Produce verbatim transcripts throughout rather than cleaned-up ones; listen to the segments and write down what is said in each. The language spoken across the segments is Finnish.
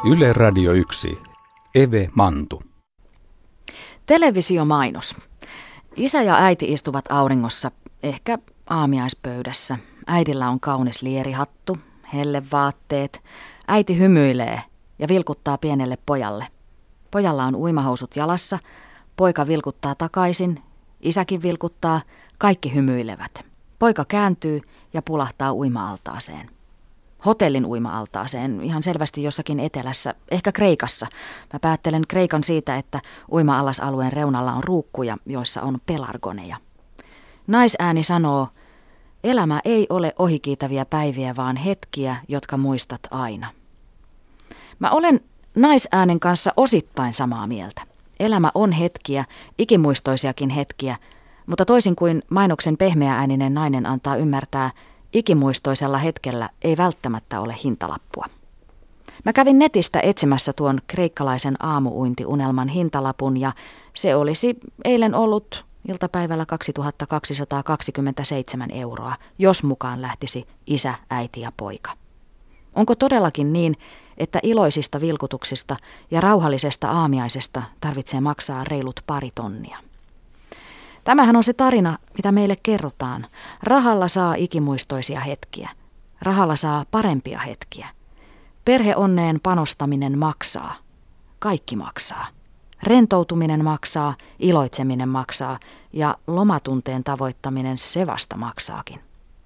Yle Radio yksi. Eve Mantu. Televisiomainos. Isä ja äiti istuvat auringossa, ehkä aamiaispöydässä. Äidillä on kaunis lierihattu, hellevaatteet. Äiti hymyilee ja vilkuttaa pienelle pojalle. Pojalla on uimahousut jalassa, poika vilkuttaa takaisin, isäkin vilkuttaa, kaikki hymyilevät. Poika kääntyy ja pulahtaa uima-altaaseen. Hotellin uima-altaaseen, ihan selvästi jossakin etelässä, ehkä Kreikassa. Mä päättelen Kreikan siitä, että uima-allasalueen reunalla on ruukkuja, joissa on pelargoneja. Naisääni sanoo, elämä ei ole ohikiitäviä päiviä, vaan hetkiä, jotka muistat aina. Mä olen naisäänen kanssa osittain samaa mieltä. Elämä on hetkiä, ikimuistoisiakin hetkiä, mutta toisin kuin mainoksen pehmeäääninen nainen antaa ymmärtää, ikimuistoisella hetkellä ei välttämättä ole hintalappua. Mä kävin netistä etsimässä tuon kreikkalaisen aamuuintiunelman hintalapun ja se olisi eilen ollut iltapäivällä kaksituhattakaksisataakaksikymmentäseitsemän euroa, jos mukaan lähtisi isä, äiti ja poika. Onko todellakin niin, että iloisista vilkutuksista ja rauhallisesta aamiaisesta tarvitsee maksaa reilut pari tonnia? Tämähän on se tarina, mitä meille kerrotaan. Rahalla saa ikimuistoisia hetkiä. Rahalla saa parempia hetkiä. Perheonneen panostaminen maksaa. Kaikki maksaa. Rentoutuminen maksaa, iloitseminen maksaa ja lomatunteen tavoittaminen se vasta maksaakin.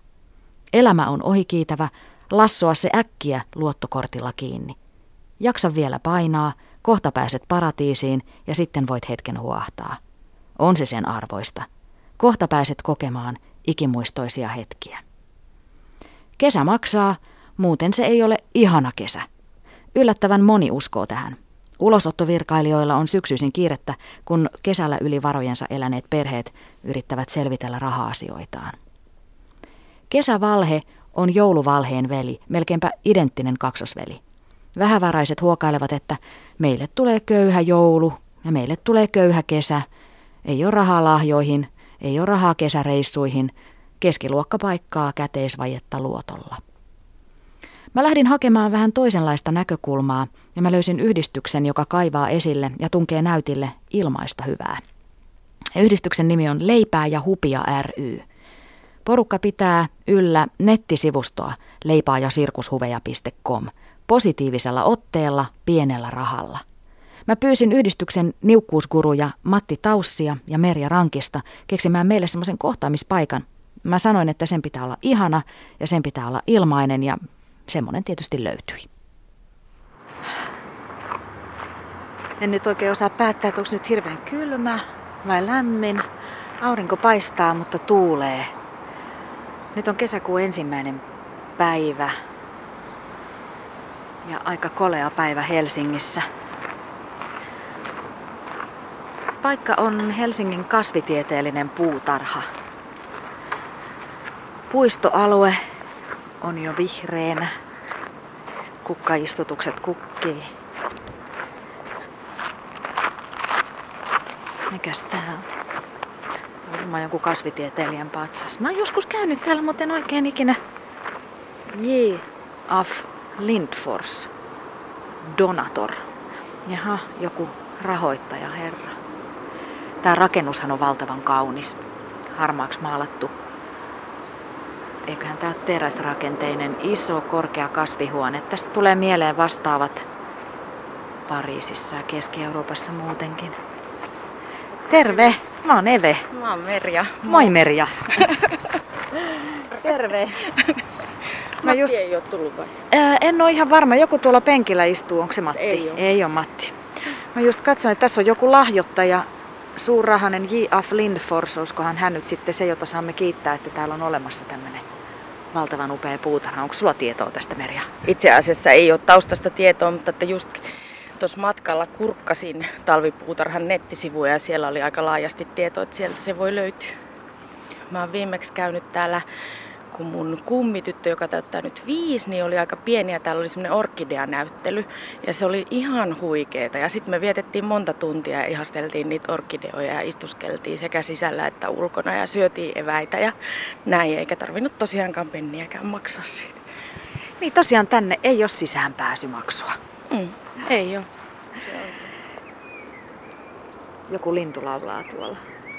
Elämä on ohikiitävä, lassoa se äkkiä luottokortilla kiinni. Jaksa vielä painaa, kohta pääset paratiisiin ja sitten voit hetken huahtaa. On se sen arvoista. Kohta pääset kokemaan ikimuistoisia hetkiä. Kesä maksaa, muuten se ei ole ihana kesä. Yllättävän moni uskoo tähän. Ulosottovirkailijoilla on syksyisin kiirettä, kun kesällä yli varojensa eläneet perheet yrittävät selvitellä raha-asioitaan. Kesävalhe on jouluvalheen veli, melkeinpä identtinen kaksosveli. Vähävaraiset huokailevat, että meille tulee köyhä joulu ja meille tulee köyhä kesä. Ei ole rahaa lahjoihin, ei ole rahaa kesäreissuihin, keskiluokka paikkaa käteisvajetta luotolla. Mä lähdin hakemaan vähän toisenlaista näkökulmaa ja mä löysin yhdistyksen, joka kaivaa esille ja tunkee näytille ilmaista hyvää. Yhdistyksen nimi on Leipää ja hupia ry. Porukka pitää yllä nettisivustoa leipaajasirkushuveja piste com positiivisella otteella pienellä rahalla. Mä pyysin yhdistyksen niukkuusguruja Matti Taussia ja Merja Rankista keksimään meille semmoisen kohtaamispaikan. Mä sanoin, että sen pitää olla ihana ja sen pitää olla ilmainen ja semmoinen tietysti löytyi. En nyt oikein osaa päättää, että onko nyt hirveän kylmä vai lämmin. Aurinko paistaa, mutta tuulee. Nyt on kesäkuun ensimmäinen päivä ja aika kolea päivä Helsingissä. Paikka on Helsingin kasvitieteellinen puutarha. Puistoalue on jo vihreänä. Kukkaistutukset kukkii. Mikäs tää on? Varmaan joku kasvitieteilijän patsas. Mä oon joskus käynyt täällä, mutta en oikein ikinä. J. Af Lindfors. Donator. Jaha, joku rahoittaja herra. Tää rakennushan on valtavan kaunis. Harmaaksi maalattu. Eiköhän tää ole teräsrakenteinen, iso, korkea kasvihuone. Tästä tulee mieleen vastaavat Pariisissa ja Keski-Euroopassa muutenkin. Terve! Mä oon Eve. Mä oon Merja. Moi Merja. Terve. Mä Matti just... ei oo tullut vai? Ää, en oo ihan varma. Joku tuolla penkillä istuu. Onko se Matti? Ei oo. Ei oo Matti. Mä just katsoin, että tässä on joku lahjoittaja. Suurrahanen J. Af Lindfors, olisikohan hän nyt sitten se, jota saamme kiittää, että täällä on olemassa tämmöinen valtavan upea puutarha. Onko sulla tietoa tästä, Merja? Itse asiassa ei ole taustasta tietoa, mutta että just tuossa matkalla kurkkasin talvipuutarhan nettisivuja ja siellä oli aika laajasti tietoa, että sieltä se voi löytyä. Mä oon viimeksi käynyt täällä, kun mun kummityttö, joka täyttää nyt viisi, niin oli aika pieni ja täällä oli semmoinen orkideanäyttely ja se oli ihan huikeeta. Ja sitten me vietettiin monta tuntia ja ihasteltiin niitä orkideoja ja istuskeltiin sekä sisällä että ulkona ja syötiin eväitä ja näin, eikä tarvinnut tosiaankaan penniäkään maksaa siitä. Niin tosiaan tänne ei ole sisäänpääsymaksua. Mm, ei ole. Joku lintu laulaa tuolla.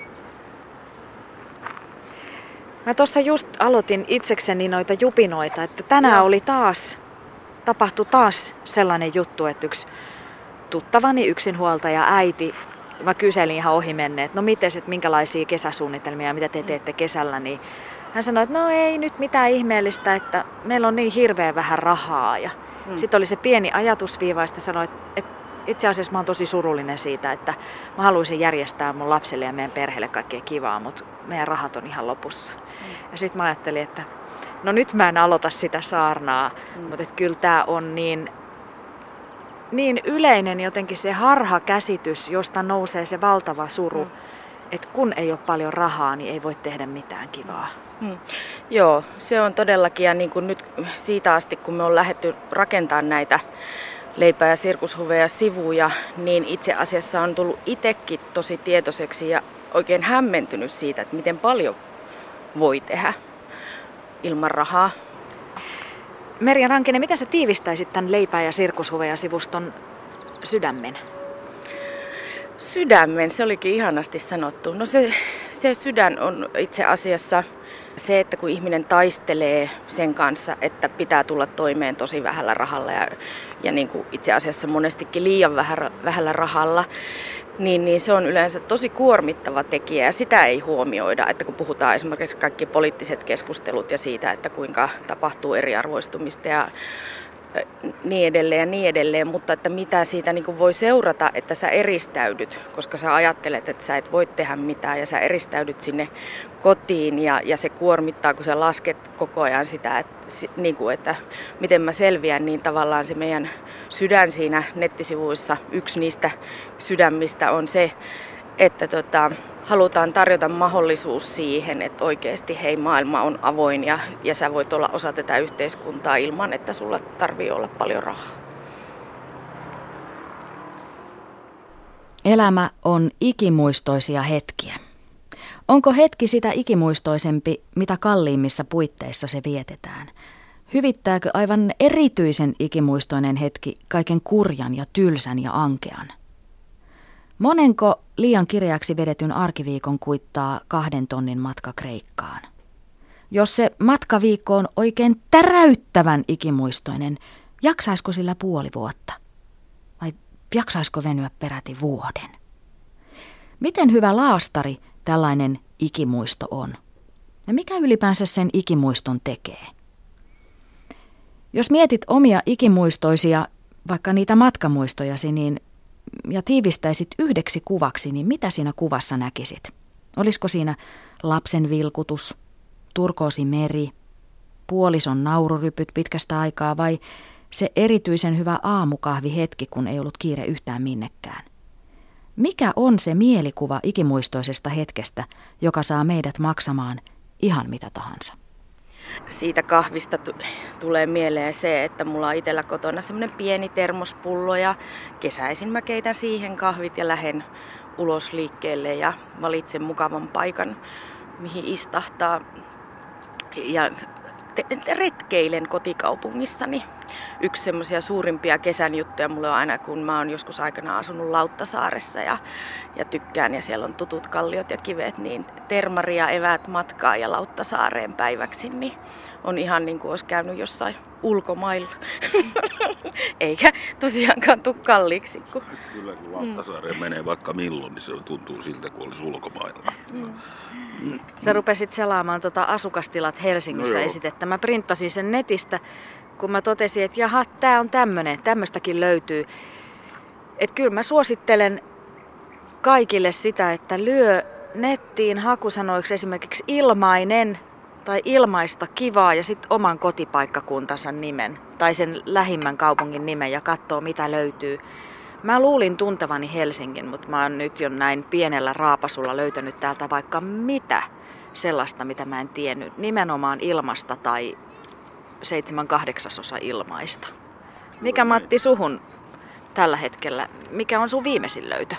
Mä tuossa just aloitin itsekseni noita jupinoita, että tänään Joo. oli taas, tapahtui taas sellainen juttu, että yksi tuttavani yksinhuoltaja äiti, mä kyselin ihan ohimenneet, että no mites, että minkälaisia kesäsuunnitelmia ja mitä te teette kesällä, niin hän sanoi, että no ei nyt mitään ihmeellistä, että meillä on niin hirveän vähän rahaa. Ja hmm. sitten oli se pieni ajatusviiva, ja sanoi, että, että itse asiassa mä oon tosi surullinen siitä, että mä haluaisin järjestää mun lapselle ja meidän perheelle kaikkea kivaa, mutta meidän rahat on ihan lopussa. Hmm. Ja sitten mä ajattelin, että no nyt mä en aloita sitä saarnaa, hmm. mutta että kyllä tää on niin, niin yleinen jotenkin se harhakäsitys, josta nousee se valtava suru, hmm. että kun ei ole paljon rahaa, niin ei voi tehdä mitään kivaa. Hmm. Joo, se on todellakin, ja niin kuin nyt siitä asti, kun me on lähdetty rakentamaan näitä leipä- ja sirkushuveja sivuja, niin itse asiassa on tullut itsekin tosi tietoiseksi ja oikein hämmentynyt siitä, että miten paljon voi tehdä ilman rahaa. Merja Rankinen, mitä sä tiivistäisit tämän leipä- ja sirkushuveja sivuston sydämen? Sydämen, se olikin ihanasti sanottu. No se, se sydän on itse asiassa se, että kun ihminen taistelee sen kanssa, että pitää tulla toimeen tosi vähällä rahalla ja, ja niin kuin itse asiassa monestikin liian vähällä rahalla, niin, niin se on yleensä tosi kuormittava tekijä ja sitä ei huomioida, että kun puhutaan esimerkiksi kaikki poliittiset keskustelut ja siitä, että kuinka tapahtuu eriarvoistumista ja niin edelleen ja niin edelleen, mutta että mitä siitä niin kuin voi seurata, että sä eristäydyt, koska sä ajattelet, että sä et voi tehdä mitään ja sä eristäydyt sinne kotiin ja, ja se kuormittaa, kun sä lasket koko ajan sitä, että, niin kuin, että miten mä selviän, niin tavallaan se meidän sydän siinä nettisivuissa, yksi niistä sydämistä on se, että tota, halutaan tarjota mahdollisuus siihen, että oikeasti hei, maailma on avoin ja, ja sä voit olla osa tätä yhteiskuntaa ilman, että sulla tarvii olla paljon rahaa. Elämä on ikimuistoisia hetkiä. Onko hetki sitä ikimuistoisempi, mitä kalliimmissa puitteissa se vietetään? Hyvittääkö aivan erityisen ikimuistoinen hetki kaiken kurjan ja tylsän ja ankean? Monenko liian kireäksi vedetyn arkiviikon kuittaa kahden tonnin matka Kreikkaan? Jos se matkaviikko on oikein täräyttävän ikimuistoinen, jaksaisiko sillä puoli vuotta? Vai jaksaisiko venyä peräti vuoden? Miten hyvä laastari tällainen ikimuisto on? Ja mikä ylipäänsä sen ikimuiston tekee? Jos mietit omia ikimuistoisia, vaikka niitä matkamuistojasi, niin ja tiivistäisit yhdeksi kuvaksi, niin mitä siinä kuvassa näkisit? Olisiko siinä lapsen vilkutus, turkoosi meri, puolison naururypyt pitkästä aikaa vai se erityisen hyvä aamukahvihetki, kun ei ollut kiire yhtään minnekään? Mikä on se mielikuva ikimuistoisesta hetkestä, joka saa meidät maksamaan ihan mitä tahansa? Siitä kahvista t- tulee mieleen se, että mulla on itsellä kotona semmoinen pieni termospullo ja kesäisin mä keitän siihen kahvit ja lähden ulos liikkeelle ja valitsen mukavan paikan, mihin istahtaa. Ja te- retkeilen kotikaupungissani. Yksi semmoisia suurimpia kesän juttuja mulla on aina, kun mä oon joskus aikana asunut Lauttasaaressa ja, ja tykkään ja siellä on tutut kalliot ja kivet, niin termari ja eväät matkaa ja Lauttasaareen päiväksi, niin on ihan niin kuin olisi käynyt jossain ulkomailla. Eikä tosiaankaan tule kalliiksi. Kun... Kyllä kun Lauttasaareen mm. menee vaikka milloin, niin se tuntuu siltä, kun olisi ulkomailla. Mm. Mm. Sä rupesit selaamaan tuota asukastilat Helsingissä no esitettä. Mä printtasin sen netistä, kun mä totesin, että jaha, tää on tämmönen, tämmöstäkin löytyy. Että kyllä mä suosittelen kaikille sitä, että lyö nettiin hakusanoiksi esimerkiksi ilmainen tai ilmaista kivaa ja sitten oman kotipaikkakuntansa nimen tai sen lähimmän kaupungin nimen ja katsoo mitä löytyy. Mä luulin tuntevani Helsingin, mutta mä oon nyt jo näin pienellä raapasulla löytänyt täältä vaikka mitä sellaista, mitä mä en tiennyt. Nimenomaan ilmasta tai seitsemän kahdeksasosa ilmaista. Mikä Matti suhun tällä hetkellä, mikä on sun viimeisin löytö?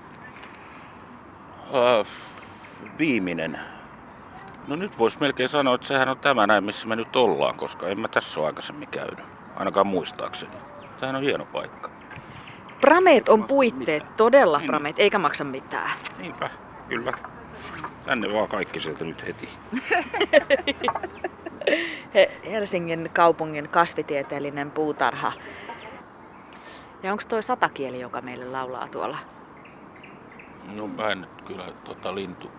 Uh, viimeinen. No nyt vois melkein sanoa, että sehän on tämä näin, missä me nyt ollaan, koska en mä tässä ole aikaisemmin käynyt, ainakaan muistaakseni. tämähän on hieno paikka. Prameet on puitteet, todella prameet, eikä maksa mitään. Niinpä, kyllä. Tänne vaan kaikki sieltä nyt heti. Helsingin kaupungin kasvitieteellinen puutarha. Ja onko toi satakieli, joka meille laulaa tuolla? No mä en nyt kyllä tota lintu,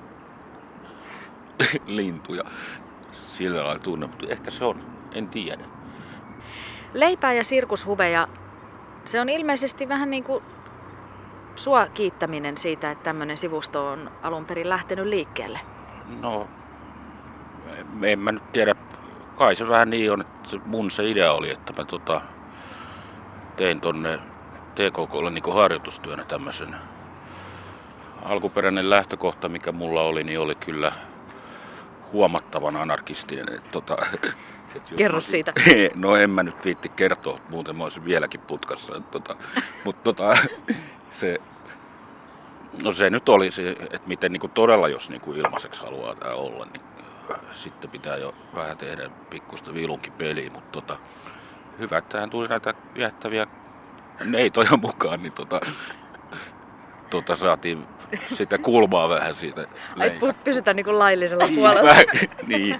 lintuja sillä lailla tunne, mutta ehkä se on, en tiedä. Leipää ja sirkushuveja, se on ilmeisesti vähän niin kuin sua kiittäminen siitä, että tämmöinen sivusto on alun perin lähtenyt liikkeelle. No, en mä nyt tiedä. Kai se vähän niin on, että se mun se idea oli, että mä tota, tein tonne T K K:lle niin harjoitustyönä tämmöisen. Alkuperäinen lähtökohta, mikä mulla oli, niin oli kyllä huomattavan anarkistinen. Että, tota, että Kerro mä, siitä. No en mä nyt viitti kertoa, muuten mä olisin vieläkin putkassa. Että, tota, mutta tota, se, no se nyt oli se, että miten niin kuin todella, jos niin kuin ilmaiseksi haluaa tää olla, niin sitten pitää jo vähän tehdä pikkusta vilunkin peliä, mutta tota, hyvä, että tähän tuli näitä viettäviä neitoja mukaan, niin tota, tota saatiin sitä kulmaa vähän siitä. Ai pysytään niin kuin laillisella puolella. Niin,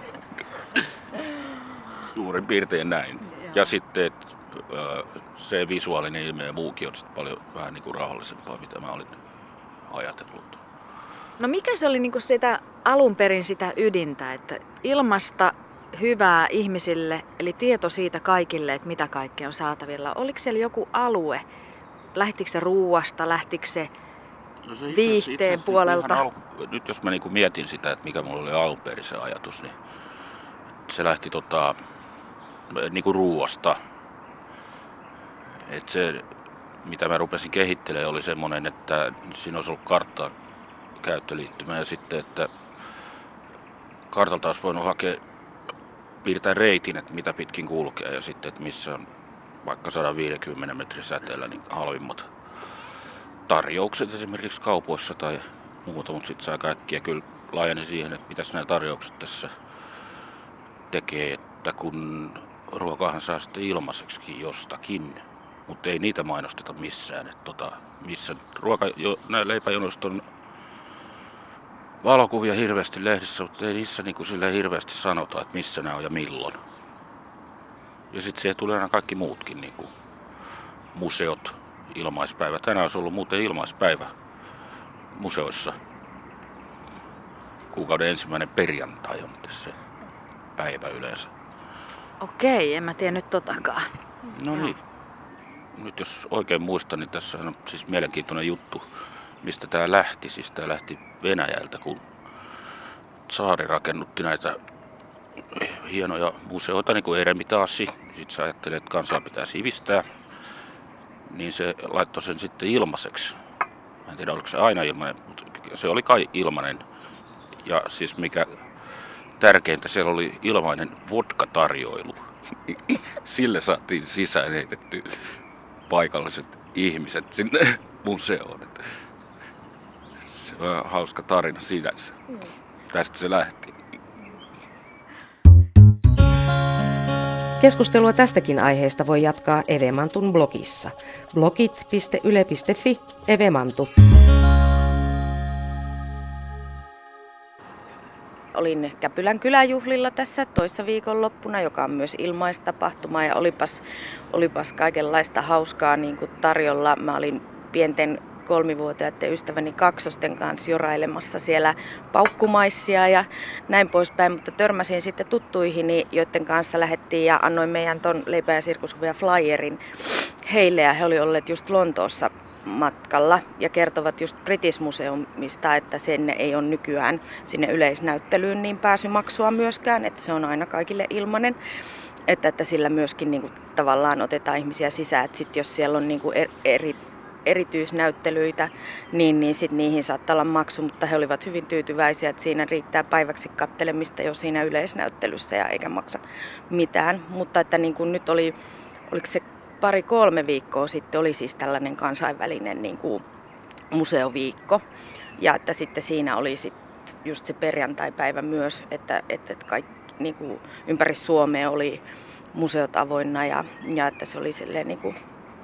suurin piirtein näin. Ja sitten että se visuaalinen ilme ja muukin on sitten paljon vähän niin kuin rauhallisempaa, mitä mä olin ajatellut. No mikä se oli niin kuin sitä alun perin sitä ydintä, että ilmasta hyvää ihmisille, eli tieto siitä kaikille, että mitä kaikkea on saatavilla. Oliko siellä joku alue? Lähtikö se ruuasta, lähtikö se, no se itse, viihteen itse, puolelta? Alku, nyt jos mä niinku mietin sitä, että mikä mulla oli alun perin se ajatus, niin se lähti tota, niinku ruuasta. Et se, mitä mä rupesin kehittelemään, oli semmoinen, että siinä olisi ollut karttaa käyttöliittymä ja sitten, että kartalta olisi voinut hakea, piirtää reitin, että mitä pitkin kulkee ja sitten, että missä on vaikka sata viisikymmentä metrin säteellä niin halvimmat tarjoukset esimerkiksi kaupoissa tai muuta, mutta sitten saa kaikkia kyllä laajeni siihen, että mitäs nämä tarjoukset tässä tekee, että kun ruokahan saa sitten ilmaiseksikin jostakin, mutta ei niitä mainosteta missään, että tota, missä ruoka, jo, nämä leipäjonoista on valokuvia hirveästi lehdissä, mutta ei niissä niin kuin silleen hirveästi sanota, että missä nämä on ja milloin. Ja sitten siihen tulee aina kaikki muutkin, niin kuin museot, ilmaispäivä. Tänään olisi ollut muuten ilmaispäivä museoissa. Kuukauden ensimmäinen perjantai on se päivä yleensä. Okei, en mä tiedä nyt totakaan. No niin. Nyt jos oikein muistan, niin tässä on siis mielenkiintoinen juttu, mistä tämä lähti. Siis tämä lähti Venäjältä, kun tsaari rakennutti näitä hienoja museoita, niin kuin Eremitassi. Sitten se ajattelee, että kansaa pitää sivistää. Niin se laittoi sen sitten ilmaiseksi. Mä en tiedä, oliko se aina ilmainen, mutta se oli kai ilmainen. Ja siis mikä tärkeintä, siellä oli ilmainen vodka-tarjoilu. Sille saatiin sisään heitetty paikalliset ihmiset sinne museoon. Se on hauska tarina sinänsä. Mm. Tästä se lähti. Keskustelua tästäkin aiheesta voi jatkaa Evemantun blogissa. blogit piste yle piste fi Evemantu. Olin Käpylän kyläjuhlilla tässä toissa viikonloppuna, joka on myös ilmaistapahtuma ja olipas, olipas kaikenlaista hauskaa niin kuin tarjolla. Mä olin pienten kolmivuotiaiden ystäväni kaksosten kanssa jorailemassa siellä paukkumaissia ja näin poispäin, mutta törmäsin sitten tuttuihini, joiden kanssa lähdettiin ja annoin meidän ton Leipä- ja sirkushuvia flyerin heille ja he oli olleet just Lontoossa matkalla ja kertovat just British Museumista, että sen ei ole nykyään sinne yleisnäyttelyyn niin pääsymaksua myöskään, että se on aina kaikille ilmainen. Että, että sillä myöskin niin kuin, tavallaan otetaan ihmisiä sisään, että sit jos siellä on niin kuin eri, erityisnäyttelyitä, niin, niin sit niihin saattaa olla maksu, mutta he olivat hyvin tyytyväisiä, että siinä riittää päiväksi kattelemista jo siinä yleisnäyttelyssä ja eikä maksa mitään. Mutta että niin kuin nyt oli, oliko se pari-kolme viikkoa sitten oli siis tällainen kansainvälinen niin kuin museoviikko ja että sitten siinä oli sit just se perjantaipäivä myös, että, että kaikki niin kuin ympäri Suomea oli museot avoinna ja, ja että se oli silleen niin kuin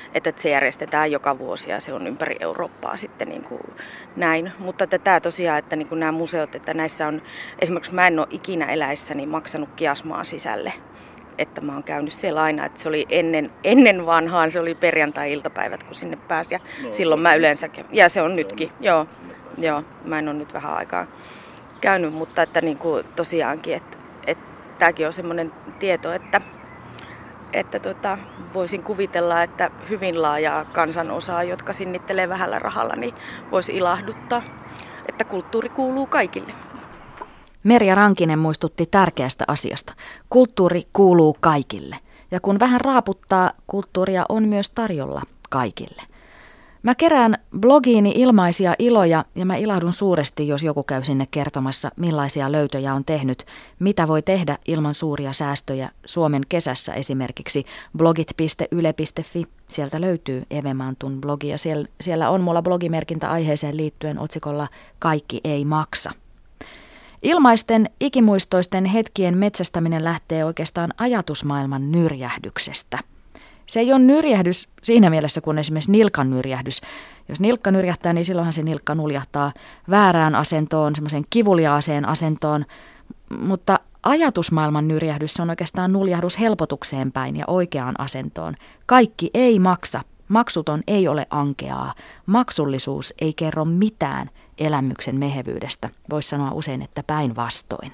että se järjestetään joka vuosi ja se on ympäri Eurooppaa sitten niin kuin näin. Mutta että tämä tosiaan, että niin kuin nämä museot, että näissä on, esimerkiksi mä en ole ikinä eläissäni maksanut kiasmaa sisälle. Että mä oon käynyt siellä aina, että se oli ennen, ennen vanhaan, se oli perjantai-iltapäivät, kun sinne pääsi ja no, silloin mä yleensä, ja se on nytkin, joo, joo, mä en ole nyt vähän aikaa käynyt, mutta että niin kuin tosiaankin, että, että tämäkin on semmoinen tieto, että, että tota, voisin kuvitella, että hyvin laajaa kansanosaa, jotka sinnittelee vähällä rahalla, niin voisi ilahduttaa, että kulttuuri kuuluu kaikille. Merja Rankinen muistutti tärkeästä asiasta. Kulttuuri kuuluu kaikille. Ja kun vähän raaputtaa, kulttuuria on myös tarjolla kaikille. Mä kerään blogiini ilmaisia iloja ja mä ilahdun suuresti, jos joku käy sinne kertomassa, millaisia löytöjä on tehnyt, mitä voi tehdä ilman suuria säästöjä. Suomen kesässä esimerkiksi blogit piste yle piste fi. Sieltä löytyy Eve Mantun blogi ja siellä, siellä on mulla blogimerkintä aiheeseen liittyen otsikolla Kaikki ei maksa. Ilmaisten ikimuistoisten hetkien metsästäminen lähtee oikeastaan ajatusmaailman nyrjähdyksestä. Se ei ole nyrjähdys siinä mielessä kuin esimerkiksi nilkan nyrjähdys. Jos nilkka nyrjähtää, niin silloinhan se nilkka nuljahtaa väärään asentoon, semmoiseen kivuliaaseen asentoon. Mutta ajatusmaailman nyrjähdys on oikeastaan nuljahdus helpotukseen päin ja oikeaan asentoon. Kaikki ei maksa. Maksuton ei ole ankeaa. Maksullisuus ei kerro mitään elämyksen mehevyydestä. Voisi sanoa usein, että päinvastoin.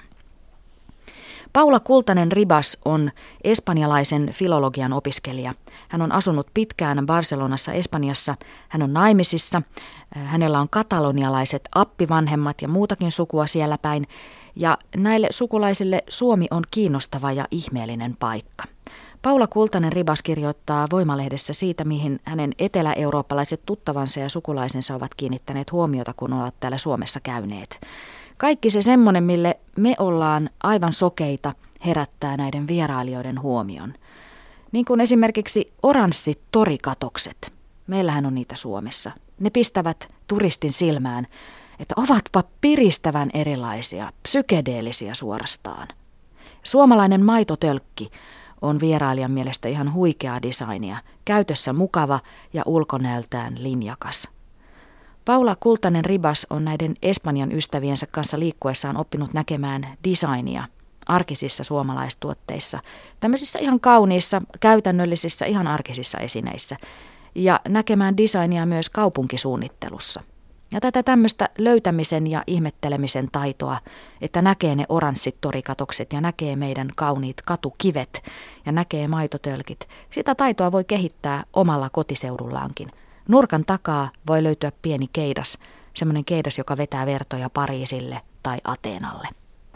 Paula Kultanen-Ribas on espanjalaisen filologian opiskelija. Hän on asunut pitkään Barcelonassa, Espanjassa. Hän on naimisissa. Hänellä on katalonialaiset appivanhemmat ja muutakin sukua siellä päin. Ja näille sukulaisille Suomi on kiinnostava ja ihmeellinen paikka. Paula Kultanen-Ribas kirjoittaa Voimalehdessä siitä, mihin hänen etelä-eurooppalaiset tuttavansa ja sukulaisensa ovat kiinnittäneet huomiota, kun ovat täällä Suomessa käyneet. Kaikki se semmoinen, mille me ollaan aivan sokeita, herättää näiden vierailijoiden huomion. Niin kuin esimerkiksi oranssit torikatokset. Meillähän on niitä Suomessa. Ne pistävät turistin silmään, että ovatpa piristävän erilaisia, psykedeellisiä suorastaan. Suomalainen maitotölkki on vierailijan mielestä ihan huikeaa designia, käytössä mukava ja ulkonäöltään linjakas. Paula Kultanen-Ribas on näiden Espanjan ystäviensä kanssa liikkuessaan oppinut näkemään designia arkisissa suomalaistuotteissa, tämmöisissä ihan kauniissa, käytännöllisissä, ihan arkisissa esineissä, ja näkemään designia myös kaupunkisuunnittelussa. Ja tätä tämmöistä löytämisen ja ihmettelemisen taitoa, että näkee ne oranssit torikatokset ja näkee meidän kauniit katukivet ja näkee maitotölkit, sitä taitoa voi kehittää omalla kotiseudullaankin. Nurkan takaa voi löytyä pieni keidas, semmoinen keidas, joka vetää vertoja Pariisille tai Ateenalle.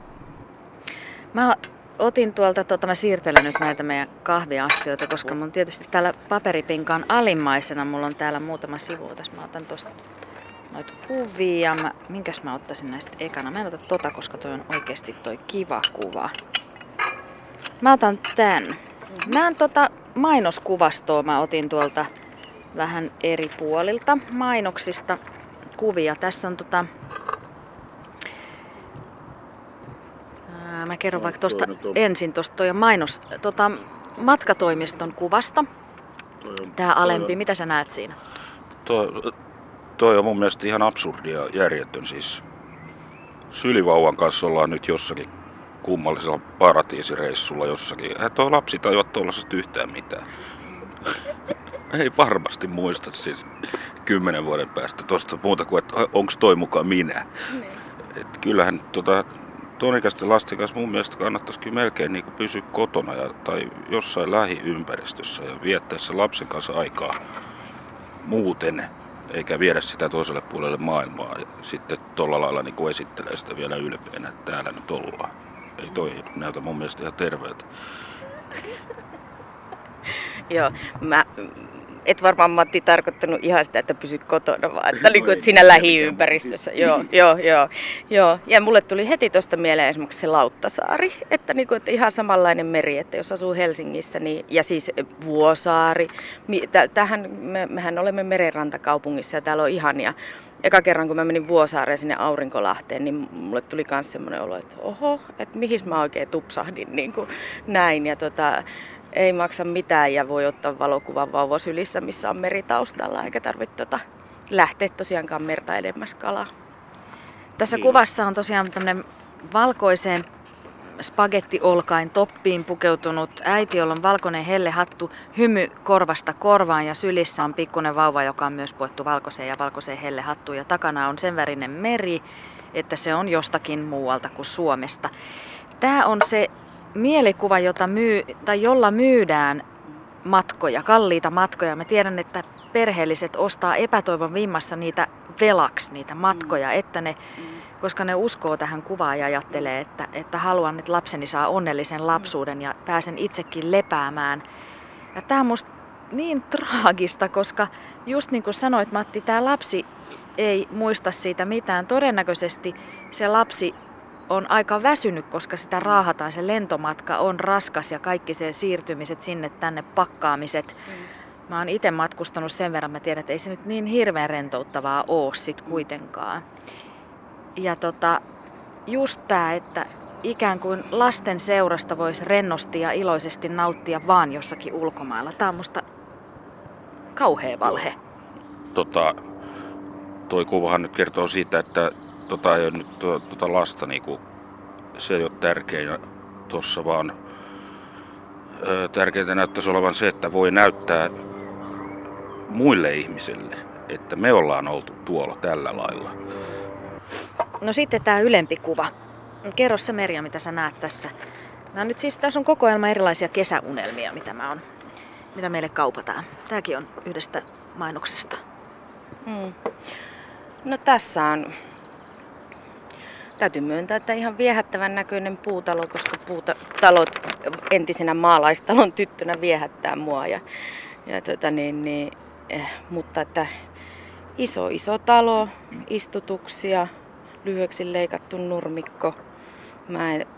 Mä otin tuolta, tuota, mä siirtelen nyt näitä meidän kahviastioita, koska mun tietysti täällä paperipinkaan alimmaisena, mulla on täällä muutama sivu. Tässä mä otan tosta noita kuvia. Mä, minkäs mä ottaisin näistä ekana? Mä en ota tota, koska toi on oikeasti toi kiva kuva. Mä otan tän. Mä en tota mainoskuvastoa mä otin tuolta vähän eri puolilta mainoksista kuvia. Tässä on tota... Ää, mä kerron vaikka tosta ensin tosta toi mainos, tota, matkatoimiston kuvasta. Tää alempi, mitä sä näet siinä? Toi, toi on mun mielestä ihan absurdi ja järjetön. Siis sylivauvan kanssa ollaan nyt jossakin kummallisella paratiisireissulla jossakin. Eihän toi lapsi tajua tuollaisesta yhtään mitään. Ei varmasti muista siis kymmenen vuoden päästä tosta muuta kuin, että onko toi mukaan minä. Et kyllähän tota, tuon ikäisten lasten kanssa mun mielestä kannattaisi kyllä melkein niin kuin pysyä kotona ja, tai jossain lähiympäristössä ja viettää sen lapsen kanssa aikaa muuten, eikä viedä sitä toiselle puolelle maailmaa ja sitten tolla lailla niin kuin esittelee sitä vielä ylpeänä, että täällä nyt ollaan. Ei toi näytä mun mielestä ihan terveeltä. Joo, mä, et varmaan Matti tarkoittanut ihan sitä, että pysy kotona, vaan että niin kuin siinä lähiympäristössä. Joo, joo, joo, joo. Ja mulle tuli heti tuosta mieleen esimerkiksi se Lauttasaari, että, niin kuin, että ihan samanlainen meri, että jos asuu Helsingissä, niin, ja siis Vuosaari. Tähän, me, mehän olemme merenrantakaupungissa ja täällä on ihania. Eka kerran, kun mä menin Vuosaareen sinne Aurinkolahteen, niin mulle tuli myös semmoinen olo, että oho, että mihin mä oikein tupsahdin niin kuin näin. Ja tota, ei maksa mitään ja voi ottaa valokuvan vauva sylissä, missä on meri taustalla, eikä tarvitse tota lähteä tosiaankaan merta edemmäs kalaa. Tässä niin. Kuvassa on tosiaan tämmöinen valkoiseen spagettiolkain toppiin pukeutunut äiti, jolla on valkoinen hellehattu, hymy korvasta korvaan ja sylissä on pikkuinen vauva, joka on myös puettu valkoiseen ja valkoiseen hellehattuun. Ja takana on sen värinen meri, että se on jostakin muualta kuin Suomesta. Tämä on se mielikuva, jota myy, tai jolla myydään matkoja, kalliita matkoja. Mä tiedän, että perheelliset ostaa epätoivon vimmassa niitä velaksi, niitä matkoja, mm. että ne, koska ne uskoo tähän kuvaan ja ajattelee, että, että haluan, että lapseni saa onnellisen lapsuuden ja pääsen itsekin lepäämään. Ja tämä on musta niin traagista, koska just niin kuin sanoit, Matti, tämä lapsi ei muista siitä mitään. Todennäköisesti se lapsi on aika väsynyt, koska sitä raahataan, se lentomatka on raskas ja kaikki se siirtymiset sinne tänne, pakkaamiset. Mm. Mä oon itse matkustanut sen verran, mä tiedän, että ei se nyt niin hirveän rentouttavaa oo sit kuitenkaan. Ja tota, just tää, että ikään kuin lasten seurasta voisi rennosti ja iloisesti nauttia vaan jossakin ulkomailla. Tää on musta kauhea valhe. Tota, toi kuvahan nyt kertoo siitä, että tota ei ole nyt tota lasta, niinku, se ei ole tärkein tuossa, vaan ö, tärkeintä näyttäisi olevan se, että voi näyttää muille ihmisille, että me ollaan oltu tuolla tällä lailla. No sitten tämä ylempi kuva. Kerro se, Merja, mitä sä näet tässä. Nämä nyt siis, tässä on kokoelma erilaisia kesäunelmia, mitä, mä on, mitä meille kaupataan. Tämäkin on yhdestä mainoksesta. Hmm. No tässä on, täytyy myöntää, että ihan viehättävän näköinen puutalo, koska puutalot entisenä maalaistalon tyttönä viehättää mua. Ja, ja tota niin, niin, eh, mutta että iso iso talo, istutuksia, lyhyeksi leikattu nurmikko. Mä en,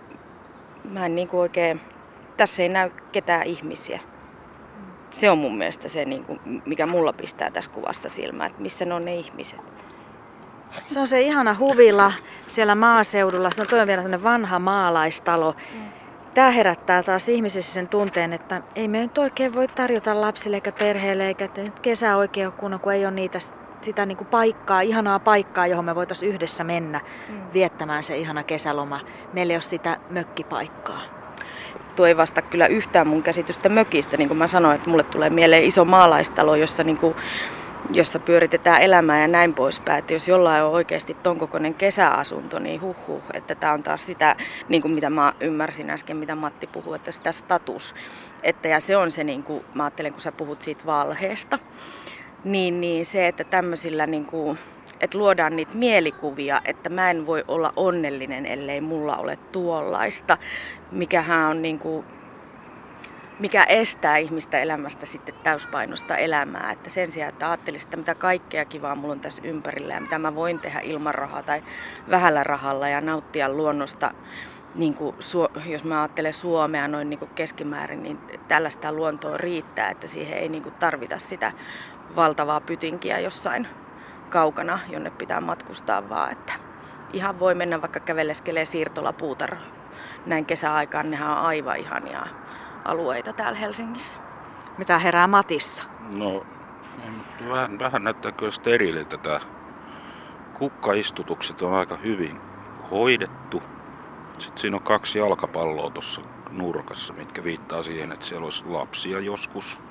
mä en niinku oikein, tässä ei näy ketään ihmisiä. Se on mun mielestä se, niinku, mikä mulla pistää tässä kuvassa silmään, että missä ne on ne ihmiset. Se on se ihana huvila siellä maaseudulla. Se on toi vielä sellainen vanha maalaistalo. Mm. Tämä herättää taas ihmisissä sen tunteen, että ei me nyt oikein voi tarjota lapsille eikä perheelle eikä kesä oikein ole kunnon, kun ei ole niitä, sitä niin kuin paikkaa, ihanaa paikkaa, johon me voitaisiin yhdessä mennä mm. viettämään se ihana kesäloma. Meillä ei ole sitä mökkipaikkaa. Tuo ei vasta kyllä yhtään mun käsitystä mökistä. Niin kuin mä sanoin, että mulle tulee mieleen iso maalaistalo, jossa niin kuin jossa pyöritetään elämää ja näin poispäin. Että jos jollain on oikeasti ton kokoinen kesäasunto, niin huh huh, että tämä on taas sitä, niin kuin mitä mä ymmärsin äsken, mitä Matti puhui, että sitä status. Että ja se on se, niin kuin mä ajattelen, kun sä puhut siitä valheesta, niin, niin se, että tämmöisillä, niin kuin, että luodaan niitä mielikuvia, että mä en voi olla onnellinen, ellei mulla ole tuollaista, mikähän on niin kuin, mikä estää ihmistä elämästä sitten täyspainosta elämää. Että sen sijaan, että ajattelisin, että mitä kaikkea kivaa mulla on tässä ympärillä ja mitä mä voin tehdä ilman rahaa tai vähällä rahalla ja nauttia luonnosta, niin kuin, jos mä ajattelen Suomea noin niin kuin keskimäärin, niin tällaista luontoa riittää, että siihen ei niin kuin tarvita sitä valtavaa pytinkiä jossain kaukana, jonne pitää matkustaa, vaan että ihan voi mennä vaikka käveleskelee siirtolapuutarha. Näin kesäaikaan nehän on aivan ihania alueita täällä Helsingissä. Mitä herää Matissa? No, vähän, vähän näyttää kyllä steriililtä tämä. Kukkaistutukset on aika hyvin hoidettu. Sitten siinä on kaksi jalkapalloa tuossa nurkassa, mitkä viittaa siihen, että siellä olisi lapsia joskus.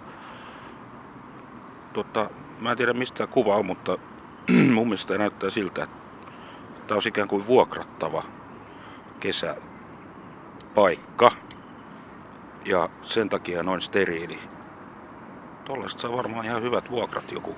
Tota, mä en tiedä mistä tämä kuva on, mutta mun mielestä näyttää siltä, että tämä on ikään kuin vuokrattava kesäpaikka. Ja sen takia noin steriili. Tollaista saa varmaan ihan hyvät vuokrat joku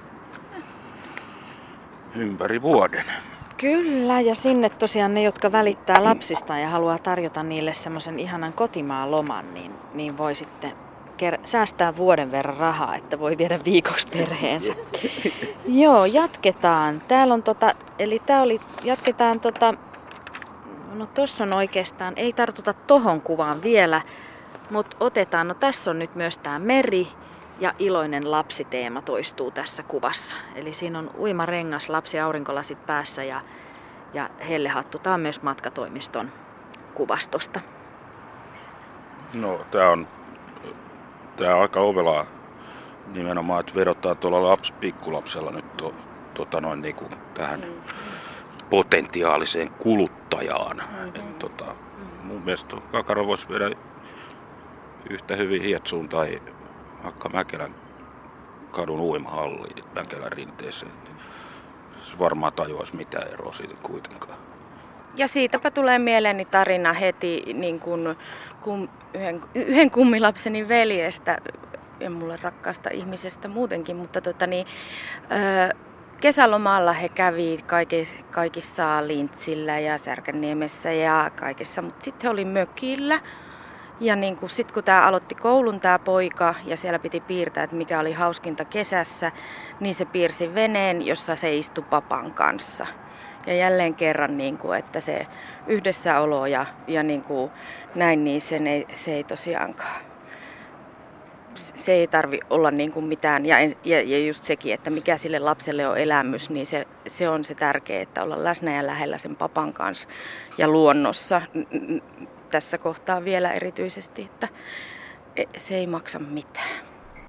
ympäri vuoden. Kyllä, ja sinne tosiaan ne, jotka välittää lapsistaan ja haluaa tarjota niille semmoisen ihanan kotimaan loman, niin, niin voi sitten ker- säästää vuoden verran rahaa, että voi viedä viikoksi perheensä. Joo, jatketaan. Täällä on tota, eli tää oli, jatketaan tota, no tossa on oikeastaan, ei tartuta tohon kuvaan vielä, mutta otetaan, no tässä on nyt myös tämä meri ja iloinen lapsiteema toistuu tässä kuvassa. Eli siinä on uimarengas, lapsi aurinkolasit päässä ja, ja hellehattu. Tämä on myös matkatoimiston kuvastosta. No tämä on Tämä on aika ovelaa nimenomaan, että vedotaan tuolla laps, pikkulapsella nyt to, tota noin niin kuin tähän mm-hmm. potentiaaliseen kuluttajaan. Mm-hmm. Et, tota, mun mielestä kakaro voisi viedä yhtä hyvin Hietsuun tai vaikka Mäkelän kadun uimahalliin, Mäkelän rinteeseen. Se varmaan tajuaisi mitään eroa siitä kuitenkaan. Ja siitäpä tulee mieleeni tarina heti niin kuin, kum, yhden, yhden kummilapseni veljestä ja mulle rakkaasta ihmisestä muutenkin, mutta tota niin, ö, kesälomalla he kävi kaikissa, kaikissa Lintsillä ja Särkänniemessä ja kaikissa, mutta sitten he oli mökillä. Ja niin kun, sit kun tämä aloitti koulun tämä poika ja siellä piti piirtää, että mikä oli hauskinta kesässä, niin se piirsi veneen, jossa se istui papan kanssa. Ja jälleen kerran, niin kuin, että se yhdessäolo ja, ja niin kuin näin, niin sen ei, se ei tosiaankaan, se ei tarvi olla niin kuin mitään. Ja, ja, ja just sekin, että mikä sille lapselle on elämys, niin se, se on se tärkeä, että olla läsnä ja lähellä sen papan kanssa ja luonnossa. Tässä kohtaa vielä erityisesti, että se ei maksa mitään.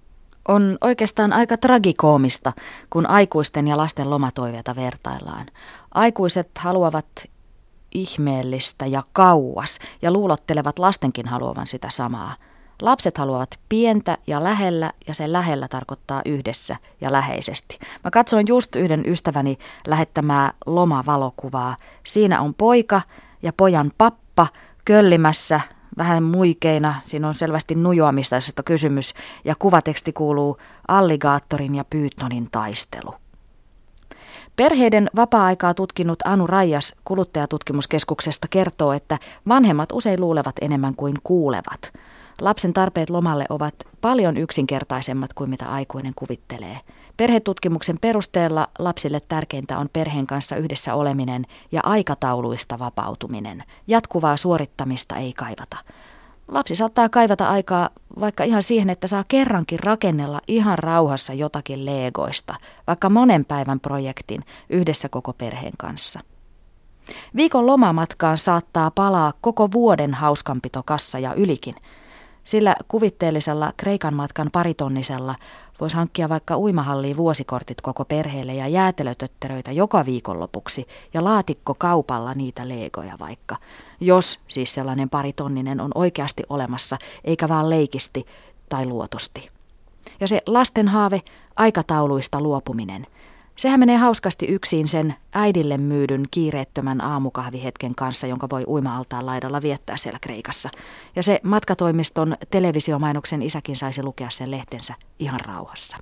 On oikeastaan aika tragikoomista, kun aikuisten ja lasten lomatoiveita vertaillaan. Aikuiset haluavat ihmeellistä ja kauas ja luulottelevat lastenkin haluavan sitä samaa. Lapset haluavat pientä ja lähellä ja se lähellä tarkoittaa yhdessä ja läheisesti. Mä katsoin just yhden ystäväni lähettämää lomavalokuvaa. Siinä on poika ja pojan pappa köllimässä, vähän muikeina, siinä on selvästi nujoamista kysymys, ja kuvateksti kuuluu alligaattorin ja pyytonin taistelu. Perheiden vapaa-aikaa tutkinut Anu Raijas kuluttajatutkimuskeskuksesta kertoo, että vanhemmat usein luulevat enemmän kuin kuulevat. Lapsen tarpeet lomalle ovat paljon yksinkertaisemmat kuin mitä aikuinen kuvittelee. Perhetutkimuksen perusteella lapsille tärkeintä on perheen kanssa yhdessä oleminen ja aikatauluista vapautuminen. Jatkuvaa suorittamista ei kaivata. Lapsi saattaa kaivata aikaa vaikka ihan siihen, että saa kerrankin rakennella ihan rauhassa jotakin legoista, vaikka monen päivän projektin yhdessä koko perheen kanssa. Viikon lomamatkaan saattaa palaa koko vuoden hauskanpitokassa ja ylikin. Sillä kuvitteellisella Kreikan matkan paritonnisella voisi hankkia vaikka uimahalliin vuosikortit koko perheelle ja jäätelötötteröitä joka viikonlopuksi ja laatikko kaupalla niitä legoja vaikka, jos siis sellainen paritonninen on oikeasti olemassa eikä vaan leikisti tai luotosti. Ja se lasten haave, aikatauluista luopuminen. Sehän menee hauskasti yksin sen äidille myydyn kiireettömän aamukahvihetken kanssa, jonka voi uima-altaan laidalla viettää siellä Kreikassa. Ja se matkatoimiston televisiomainoksen isäkin saisi lukea sen lehtensä ihan rauhassa.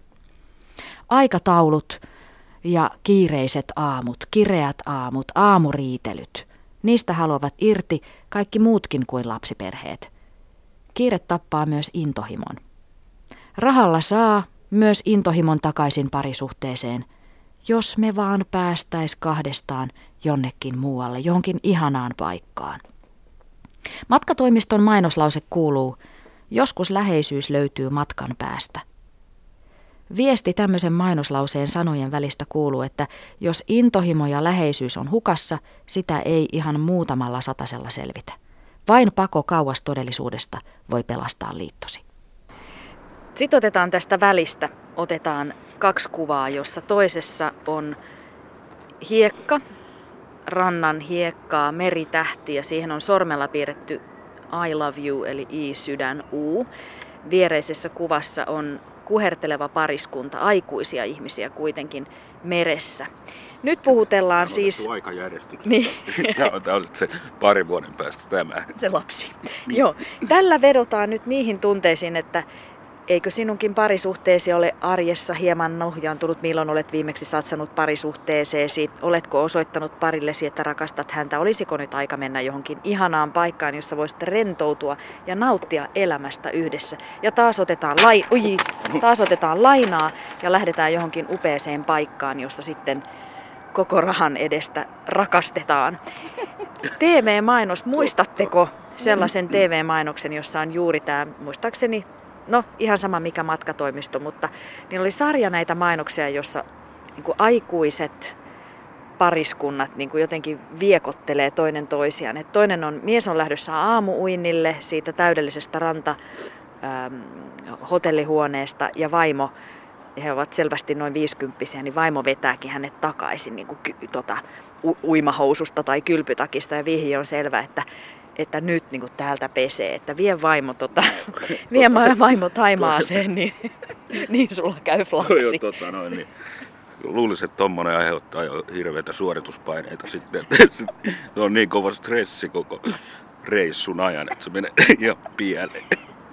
Aikataulut ja kiireiset aamut, kireät aamut, aamuriitelyt. Niistä haluavat irti kaikki muutkin kuin lapsiperheet. Kiire tappaa myös intohimon. Rahalla saa myös intohimon takaisin parisuhteeseen, jos me vaan päästäis kahdestaan jonnekin muualle, johonkin ihanaan paikkaan. Matkatoimiston mainoslause kuuluu, joskus läheisyys löytyy matkan päästä. Viesti tämmöisen mainoslauseen sanojen välistä kuuluu, että jos intohimo ja läheisyys on hukassa, sitä ei ihan muutamalla satasella selvitä. Vain pako kauas todellisuudesta voi pelastaa liittosi. Sitten otetaan tästä välistä, otetaan kaksi kuvaa, jossa toisessa on hiekka, rannan hiekkaa, meritähti ja siihen on sormella piirretty I love you eli I sydän U. Viereisessä kuvassa on kuherteleva pariskunta, aikuisia ihmisiä kuitenkin meressä. Nyt puhutellaan on siis... aikajärjestys. Niin. Tämä on se parin vuoden päästä tämä. Se lapsi. Joo. Tällä vedotaan nyt niihin tunteisiin, että eikö sinunkin parisuhteesi ole arjessa hieman nohjaantunut, milloin olet viimeksi satsannut parisuhteeseesi? Oletko osoittanut parillesi, että rakastat häntä? Olisiko nyt aika mennä johonkin ihanaan paikkaan, jossa voisitte rentoutua ja nauttia elämästä yhdessä? Ja taas otetaan, lai... Ui, taas otetaan lainaa ja lähdetään johonkin upeeseen paikkaan, jossa sitten koko rahan edestä rakastetaan. T V-mainos, muistatteko sellaisen T V-mainoksen, jossa on juuri tämä, muistaakseni, no ihan sama mikä matkatoimisto, mutta niin oli sarja näitä mainoksia, jossa niin kuin aikuiset pariskunnat niin kuin jotenkin viekottelee toinen toisiaan. Et toinen on, mies on lähdössä aamuuinnille siitä täydellisestä ranta, äm, hotellihuoneesta ja vaimo, ja he ovat selvästi noin viisikymppisiä, niin vaimo vetääkin hänet takaisin niin kuin, tota, u- uimahoususta tai kylpytakista ja vihje on selvä, että että nyt niin kuin täältä pesee, että vie vaimo, tota, vie vaimo Thaimaaseen, niin, niin sulla käy flaksi. Joo, tota noin, niin. Luulisin, että tommonen aiheuttaa jo hirveitä suorituspaineita sitten, että se on niin kova stressi koko reissun ajan, että se menee ihan pieleen.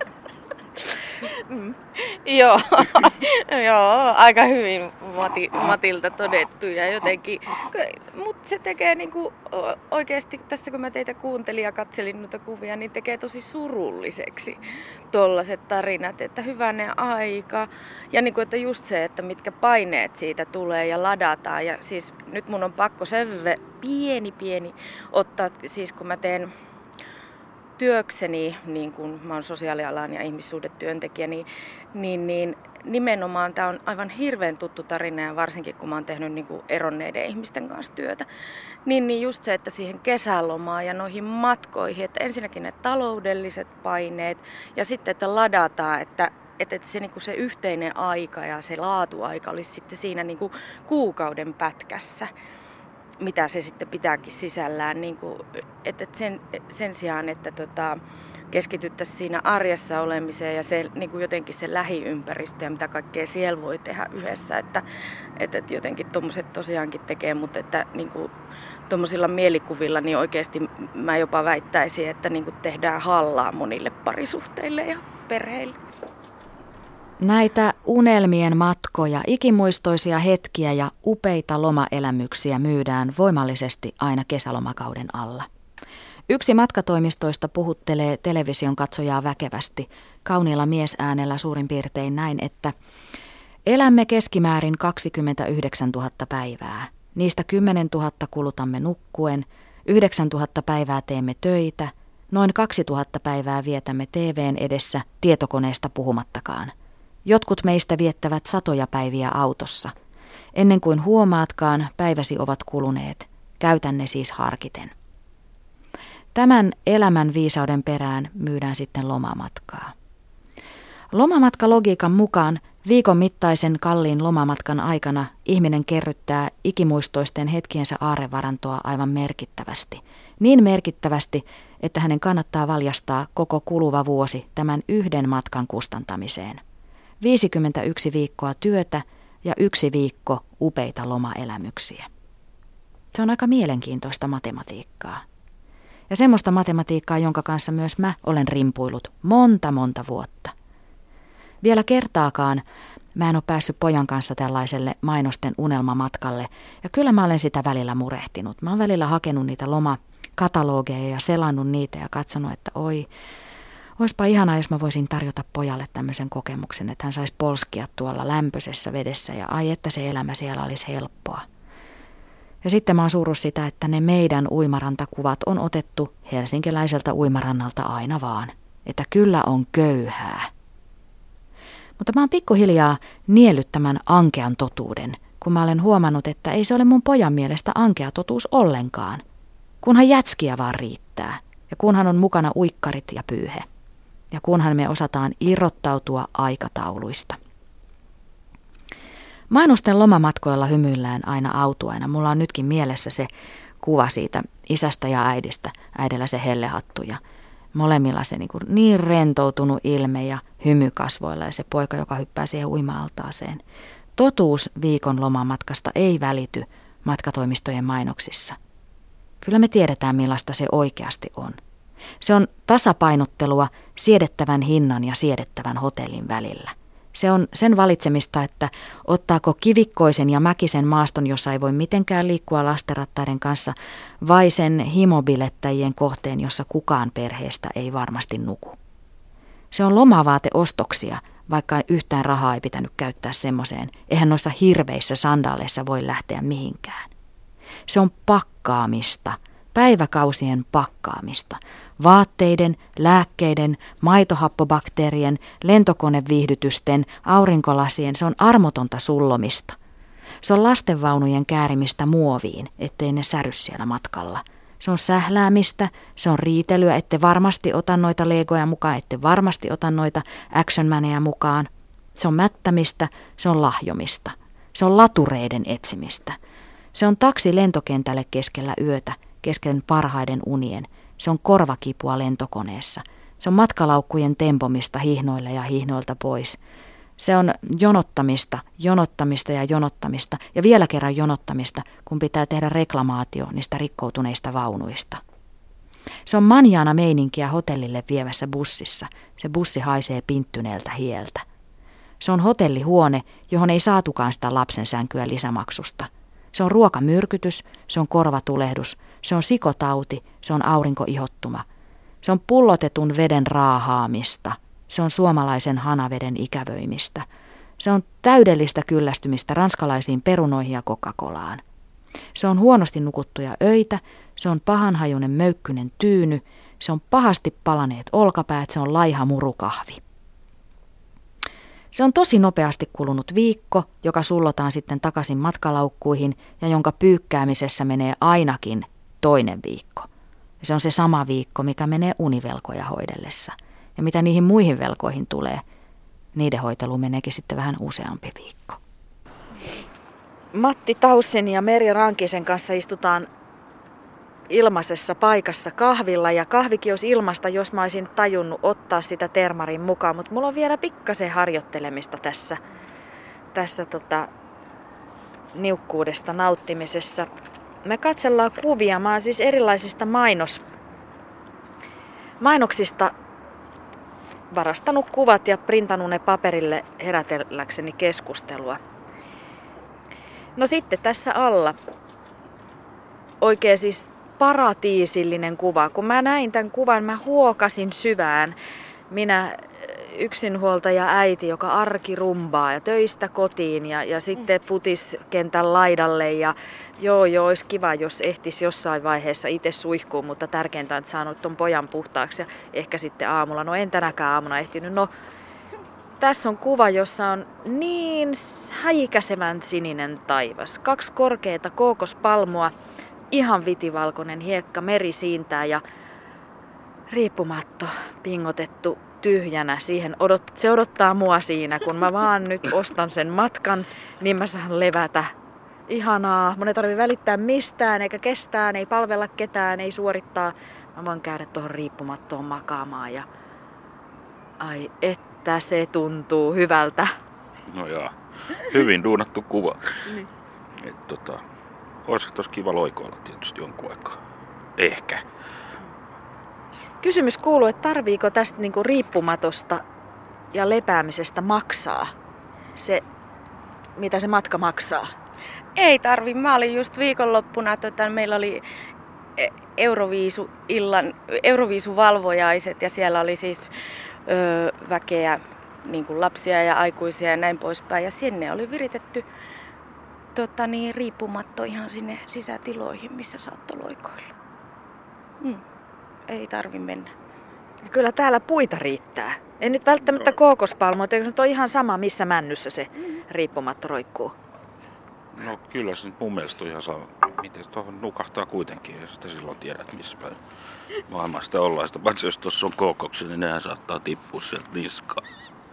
Mm. Joo, joo, aika hyvin Mati, Matilta todettu ja jotenkin, mutta se tekee niinku oikeasti, tässä kun mä teitä kuuntelin ja katselin noita kuvia, niin tekee tosi surulliseksi tollaset tarinat, että hyvänen aika ja niinku, että just se, että mitkä paineet siitä tulee ja ladataan ja siis nyt mun on pakko sen pieni pieni ottaa, siis kun mä teen työkseni, niin kuin mä oon sosiaalialan ja ihmissuhdetyöntekijä, niin, niin, niin nimenomaan tämä on aivan hirveän tuttu tarina ja varsinkin kun mä oon tehnyt niin kuin eronneiden ihmisten kanssa työtä, niin, niin just se, että siihen kesälomaan ja noihin matkoihin, että ensinnäkin ne taloudelliset paineet ja sitten, että ladataan, että että se, niin kuin se yhteinen aika ja se laatuaika olisi sitten siinä niin kuin kuukauden pätkässä, mitä se sitten pitääkin sisällään, niin kuin, että sen, sen sijaan, että tota, keskityttäisiin siinä arjessa olemiseen ja se, niin kuin jotenkin se lähiympäristö ja mitä kaikkea siellä voi tehdä yhdessä, että, että jotenkin tuommoiset tosiaankin tekee, mutta että niin kuin tuommoisilla mielikuvilla niin oikeasti mä jopa väittäisin, että niin kuin tehdään hallaa monille parisuhteille ja perheille. Näitä unelmien matkoja, ikimuistoisia hetkiä ja upeita lomaelämyksiä myydään voimallisesti aina kesälomakauden alla. Yksi matkatoimistoista puhuttelee television katsojaa väkevästi, kauniilla miesäänellä suurin piirtein näin, että elämme keskimäärin kaksikymmentäyhdeksäntuhatta päivää. Niistä kymmenentuhatta kulutamme nukkuen, yhdeksäntuhatta päivää teemme töitä, noin kaksituhatta päivää vietämme T V:n edessä, tietokoneesta puhumattakaan. Jotkut meistä viettävät satoja päiviä autossa. Ennen kuin huomaatkaan, päiväsi ovat kuluneet. Käytän ne siis harkiten. Tämän elämän viisauden perään myydään sitten lomamatkaa. Lomamatkalogiekan mukaan viikon mittaisen kalliin lomamatkan aikana ihminen kerryttää ikimuistoisten hetkiensä aarrevarantoa aivan merkittävästi. Niin merkittävästi, että hänen kannattaa valjastaa koko kuluva vuosi tämän yhden matkan kustantamiseen. viisikymmentäyksi viikkoa työtä ja yksi viikko upeita lomaelämyksiä. Se on aika mielenkiintoista matematiikkaa. Ja semmoista matematiikkaa, jonka kanssa myös mä olen rimpuillut monta monta vuotta. Vielä kertaakaan mä en ole päässyt pojan kanssa tällaiselle mainosten unelmamatkalle. Ja kyllä mä olen sitä välillä murehtinut. Mä oon välillä hakenut niitä lomakatalogeja ja selannut niitä ja katsonut, että oi, oispa ihanaa, jos mä voisin tarjota pojalle tämmöisen kokemuksen, että hän saisi polskia tuolla lämpöisessä vedessä ja ai, että se elämä siellä olisi helppoa. Ja sitten mä oon surrut sitä, että ne meidän uimarantakuvat on otettu helsinkiläiseltä uimarannalta aina vaan. Että kyllä on köyhää. Mutta mä oon pikkuhiljaa niellyt tämän ankean totuuden, kun mä olen huomannut, että ei se ole mun pojan mielestä ankea totuus ollenkaan. Kunhan jätskiä vaan riittää ja kunhan on mukana uikkarit ja pyyhe. Ja kunhan me osataan irrottautua aikatauluista. Mainosten lomamatkoilla hymyillään aina autuaina. Mulla on nytkin mielessä se kuva siitä isästä ja äidistä. Äidellä se hellehattu ja molemmilla se niin, niin rentoutunut ilme ja hymy kasvoilla ja se poika, joka hyppää siihen uima-altaaseen. Totuus viikon lomamatkasta ei välity matkatoimistojen mainoksissa. Kyllä me tiedetään, millaista se oikeasti on. Se on tasapainottelua siedettävän hinnan ja siedettävän hotellin välillä. Se on sen valitsemista, että ottaako kivikkoisen ja mäkisen maaston, jossa ei voi mitenkään liikkua lastenrattaiden kanssa, vai sen himobilettäjien kohteen, jossa kukaan perheestä ei varmasti nuku. Se on lomavaateostoksia, vaikka yhtään rahaa ei pitänyt käyttää semmoiseen. Eihän noissa hirveissä sandaaleissa voi lähteä mihinkään. Se on pakkaamista, päiväkausien pakkaamista. Vaatteiden, lääkkeiden, maitohappobakteerien, lentokoneviihdytysten, aurinkolasien, se on armotonta sullomista. Se on lastenvaunujen käärimistä muoviin, ettei ne säry siellä matkalla. se on sähläämistä, se on riitelyä, ette varmasti ota noita legoja mukaan, ette varmasti ota noita action maneja mukaan. Se on mättämistä, se on lahjomista, se on latureiden etsimistä. Se on taksi lentokentälle keskellä yötä, kesken parhaiden unien. Se on korvakipua lentokoneessa. Se on matkalaukkujen tempomista hihnoille ja hihnoilta pois. Se on jonottamista, jonottamista ja jonottamista ja vielä kerran jonottamista, kun pitää tehdä reklamaatio niistä rikkoutuneista vaunuista. Se on manjaana meininkiä hotellille vievässä bussissa. Se bussi haisee pinttyneeltä hieltä. Se on hotellihuone, johon ei saatukaan sitä lapsen sänkyä lisämaksusta. Se on ruokamyrkytys, se on korvatulehdus, se on sikotauti, se on aurinkoihottuma. Se on pullotetun veden raahaamista. Se on suomalaisen hanaveden ikävöimistä. Se on täydellistä kyllästymistä ranskalaisiin perunoihin ja Coca-Colaan. Se on huonosti nukuttuja öitä, se on pahanhajuinen möykkynen tyyny, se on pahasti palaneet olkapäät, se on laiha murukahvi. Se on tosi nopeasti kulunut viikko, joka sullotaan sitten takaisin matkalaukkuihin ja jonka pyykkäämisessä menee ainakin toinen viikko. Se on se sama viikko, mikä menee univelkoja hoidellessa. Ja mitä niihin muihin velkoihin tulee, niiden hoitelu meneekin sitten vähän useampi viikko. Matti Taussin ja Merja Rankisen kanssa istutaan ilmaisessa paikassa kahvilla ja kahvikin olisi ilmasta, jos mä olisin tajunnut ottaa sitä termarin mukaan, mutta mulla on vielä pikkasen harjoittelemista tässä, tässä tota, niukkuudesta nauttimisessa. Me katsellaan kuvia, mä oon siis erilaisista mainos, mainoksista varastanut kuvat ja printannut ne paperille herätelläkseni keskustelua. No sitten tässä alla oikein siis paratiisillinen kuva. Kun mä näin tämän kuvan, mä huokasin syvään. Minä yksinhuoltaja äiti, joka arki rumbaa ja töistä kotiin ja, ja sitten putis kentän laidalle. Ja joo, joo, olisi kiva, jos ehtisi jossain vaiheessa itse suihkuun, mutta tärkeintä on, että saanut ton pojan puhtaaksi ja ehkä sitten aamulla. No en tänäkään aamuna ehtinyt. No, tässä on kuva, jossa on niin häikäisevän sininen taivas. Kaksi korkeata kookospalmua, ihan vitivalkoinen hiekka, meri siintää ja riippumatto pingotettu tyhjänä. Siihen odot, se odottaa mua siinä, kun mä vaan nyt ostan sen matkan, niin mä saan levätä. Ihanaa. Mun ei tarvitse välittää mistään, eikä kestään, ei palvella ketään, ei suorittaa. Mä voin käydä tuohon riippumattoon makaamaan ja ai että se tuntuu hyvältä. No joo, hyvin duunattu kuva. Niin. Et, tota, olisiko tossa kiva loikoilla tietysti jonkun aikaa? Ehkä. Kysymys kuuluu, että tarviiko tästä niinku riippumatosta ja lepäämisestä maksaa se, mitä se matka maksaa? Ei tarvi. Mä olin just viikonloppuna, tota, meillä oli Euroviisu illan, Euroviisuvalvojaiset ja siellä oli siis öö, väkeä, niin kuin lapsia ja aikuisia ja näin poispäin. Ja sinne oli viritetty tota, niin, riippumatto ihan sinne sisätiloihin, missä saattoi loikoilla. Mm. Ei tarvi mennä. Ja kyllä täällä puita riittää. Ei nyt välttämättä kookospalmoita, eikö se ole ihan sama, missä männyssä se riippumatto roikkuu? No kyllä se mun mielestä on ihan sama. Miten tuohon nukahtaa kuitenkin, ja sitten silloin tiedät, missä päin maailmasta ollaan. Sitä paitsi jos tuossa on kookoksia, niin nehän saattaa tippua sieltä niskaan.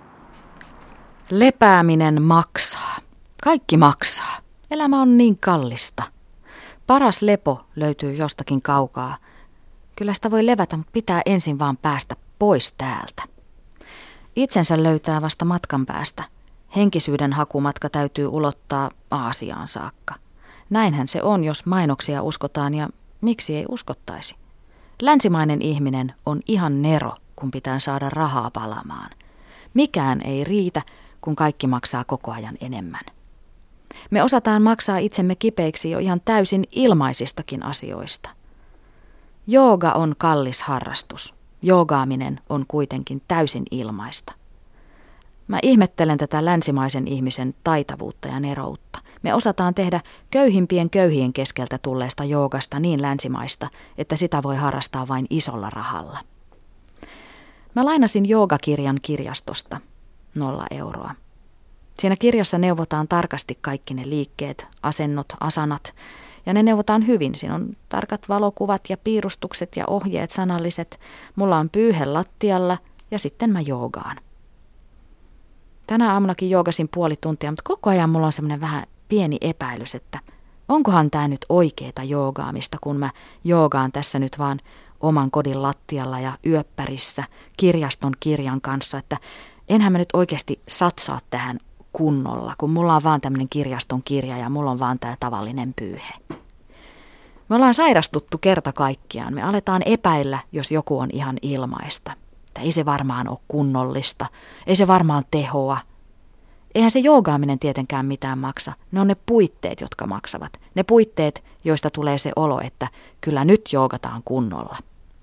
Lepääminen maksaa. Kaikki maksaa. Elämä on niin kallista. Paras lepo löytyy jostakin kaukaa. Kyllä sitä voi levätä, mutta pitää ensin vaan päästä pois täältä. Itsensä löytää vasta matkan päästä. Henkisyyden hakumatka täytyy ulottaa Aasiaan saakka. Näinhän se on, jos mainoksia uskotaan ja miksi ei uskottaisi. Länsimainen ihminen on ihan nero, kun pitää saada rahaa palamaan. Mikään ei riitä, kun kaikki maksaa koko ajan enemmän. Me osataan maksaa itsemme kipeiksi jo ihan täysin ilmaisistakin asioista. Jooga on kallis harrastus. Joogaaminen on kuitenkin täysin ilmaista. Mä ihmettelen tätä länsimaisen ihmisen taitavuutta ja neroutta. Me osataan tehdä köyhimpien köyhien keskeltä tulleesta joogasta niin länsimaista, että sitä voi harrastaa vain isolla rahalla. Mä lainasin joogakirjan kirjastosta, nolla euroa. Siinä kirjassa neuvotaan tarkasti kaikki ne liikkeet, asennot, asanat, Ja ne neuvotaan hyvin. Siinä on tarkat valokuvat ja piirustukset ja ohjeet sanalliset. Mulla on pyyhe lattialla ja sitten mä joogaan. Tänä aamunakin joogasin puoli tuntia, mutta koko ajan mulla on semmoinen vähän pieni epäilys, että onkohan tämä nyt oikeeta joogaamista, kun mä joogaan tässä nyt vaan oman kodin lattialla ja yöppärissä kirjaston kirjan kanssa, että enhän mä nyt oikeasti satsaa tähän kunnolla, kun mulla on vaan tämmöinen kirjaston kirja ja mulla on vaan tämä tavallinen pyyhe. Me ollaan sairastuttu kerta kaikkiaan. Me aletaan epäillä, jos joku on ihan ilmaista. Että ei se varmaan ole kunnollista, ei se varmaan tehoa. Eihän se joogaaminen tietenkään mitään maksa. Ne on ne puitteet, jotka maksavat. Ne puitteet, joista tulee se olo, että kyllä nyt joogataan kunnolla.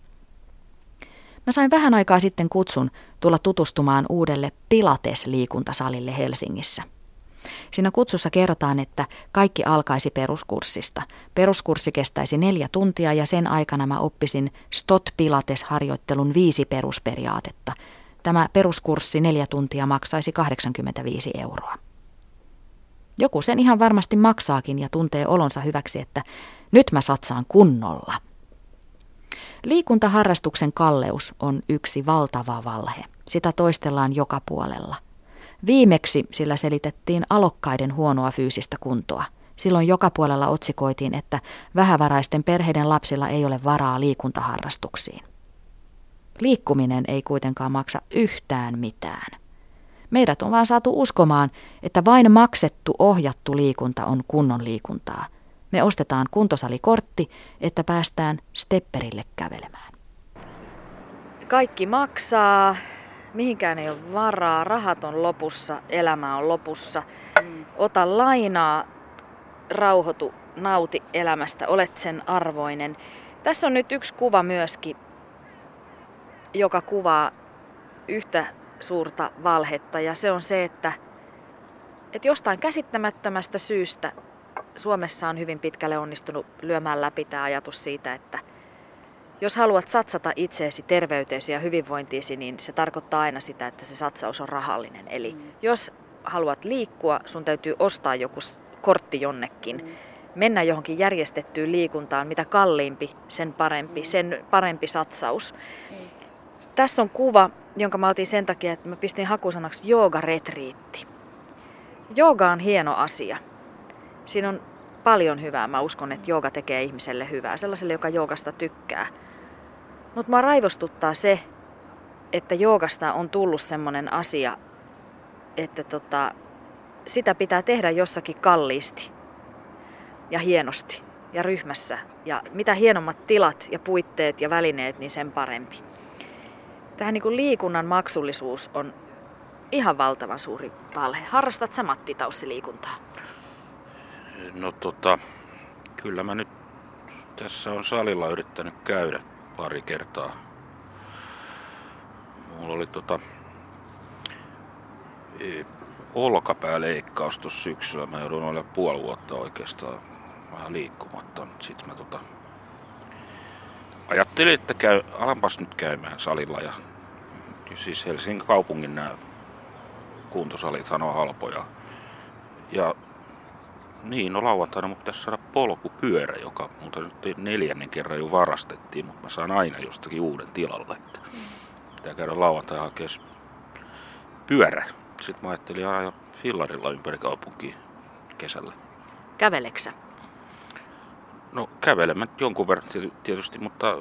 Mä sain vähän aikaa sitten kutsun tulla tutustumaan uudelle Pilates-liikuntasalille Helsingissä. Siinä kutsussa kerrotaan, että kaikki alkaisi peruskurssista. Peruskurssi kestäisi neljä tuntia ja sen aikana mä oppisin Stot Pilates-harjoittelun viisi perusperiaatetta. Tämä peruskurssi neljä tuntia maksaisi kahdeksankymmentäviisi euroa. Joku sen ihan varmasti maksaakin ja tuntee olonsa hyväksi, että nyt mä satsaan kunnolla. Liikuntaharrastuksen kalleus on yksi valtava valhe. Sitä toistellaan joka puolella. Viimeksi sillä selitettiin alokkaiden huonoa fyysistä kuntoa. Silloin joka puolella otsikoitiin, että vähävaraisten perheiden lapsilla ei ole varaa liikuntaharrastuksiin. Liikkuminen ei kuitenkaan maksa yhtään mitään. Meidät on vaan saatu uskomaan, että vain maksettu ohjattu liikunta on kunnon liikuntaa. Me ostetaan kuntosalikortti, että päästään stepperille kävelemään. Kaikki maksaa, mihinkään ei ole varaa, rahat on lopussa, elämä on lopussa. Ota lainaa, rauhoitu, nauti elämästä, olet sen arvoinen. Tässä on nyt yksi kuva myöskin, joka kuvaa yhtä suurta valhetta, ja se on se, että, että jostain käsittämättömästä syystä Suomessa on hyvin pitkälle onnistunut lyömään läpi tämä ajatus siitä, että jos haluat satsata itseesi, terveyteesi ja hyvinvointiisi, niin se tarkoittaa aina sitä, että se satsaus on rahallinen. Eli mm. jos haluat liikkua, sun täytyy ostaa joku kortti jonnekin, mm. mennä johonkin järjestettyyn liikuntaan, mitä kalliimpi, sen parempi, sen parempi satsaus. Mm. Tässä on kuva, jonka mä otin sen takia, että mä pistin hakusanaksi joogaretriitti. Jooga on hieno asia. Siinä on paljon hyvää. Mä uskon, että jooga tekee ihmiselle hyvää, sellaiselle, joka joogasta tykkää. Mutta mua raivostuttaa se, että joogasta on tullut semmoinen asia, että tota, sitä pitää tehdä jossakin kalliisti ja hienosti ja ryhmässä. Ja mitä hienommat tilat ja puitteet ja välineet, niin sen parempi. Tähän niin kuin liikunnan maksullisuus on ihan valtavan suuri valhe. Harrastat sä, Matti Taussi, liikuntaa? No tota, kyllä mä nyt tässä on salilla yrittänyt käydä pari kertaa. Mulla oli tota olkapääleikkaus tuossa syksyllä. Mä joudun olemaan puoli vuotta oikeastaan vähän liikkumatta. Sitten mä tota ajattelin, että käy, alanpas nyt käymään salilla. Ja siis Helsingin kaupungin nämä kuntosalithan on halpoja. Ja niin, no lauantaina mun pitäisi saada polkupyörä, joka multa nyt neljännen kerran jo varastettiin, mutta mä saan aina jostakin uuden tilalle. Että pitää käydä lauantaina hakemaan pyörä. Sitten mä ajattelin aina fillarilla ympäri kaupunkia kesällä. Käveleksä? No kävelen mä jonkun verran tietysti, mutta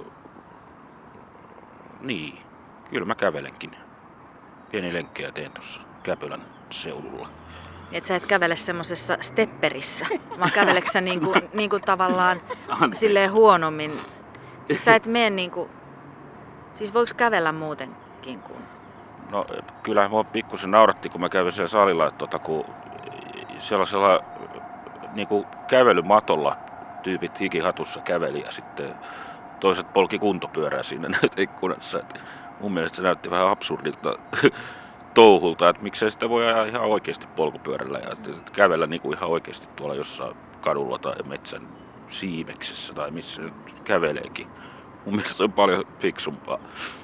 niin, kyllä mä kävelenkin. Pieni lenkkejä teen tuossa Käpylän seudulla. Et sä et kävele semmosessa stepperissä, vaan käveleksä niinku, niinku tavallaan silleen huonommin. Siis sä et mene niinku, siis voiko kävellä muutenkin kuin? No kyllä mua pikkusen nauratti, kun mä kävin siellä salilla, että tota, kun sellaisella niinku kävelymatolla tyypit hikihatussa käveli ja sitten toiset polki kuntopyörää siinä näyteikkunassa. Et mun mielestä se näytti vähän absurdilta touhulta, että miksei sitä voi ajaa ihan oikeasti polkupyörällä ja että kävellä niinku ihan oikeasti tuolla jossain kadulla tai metsän siimeksessä tai missä nyt käveleekin. Mun mielestä se on paljon fiksumpaa.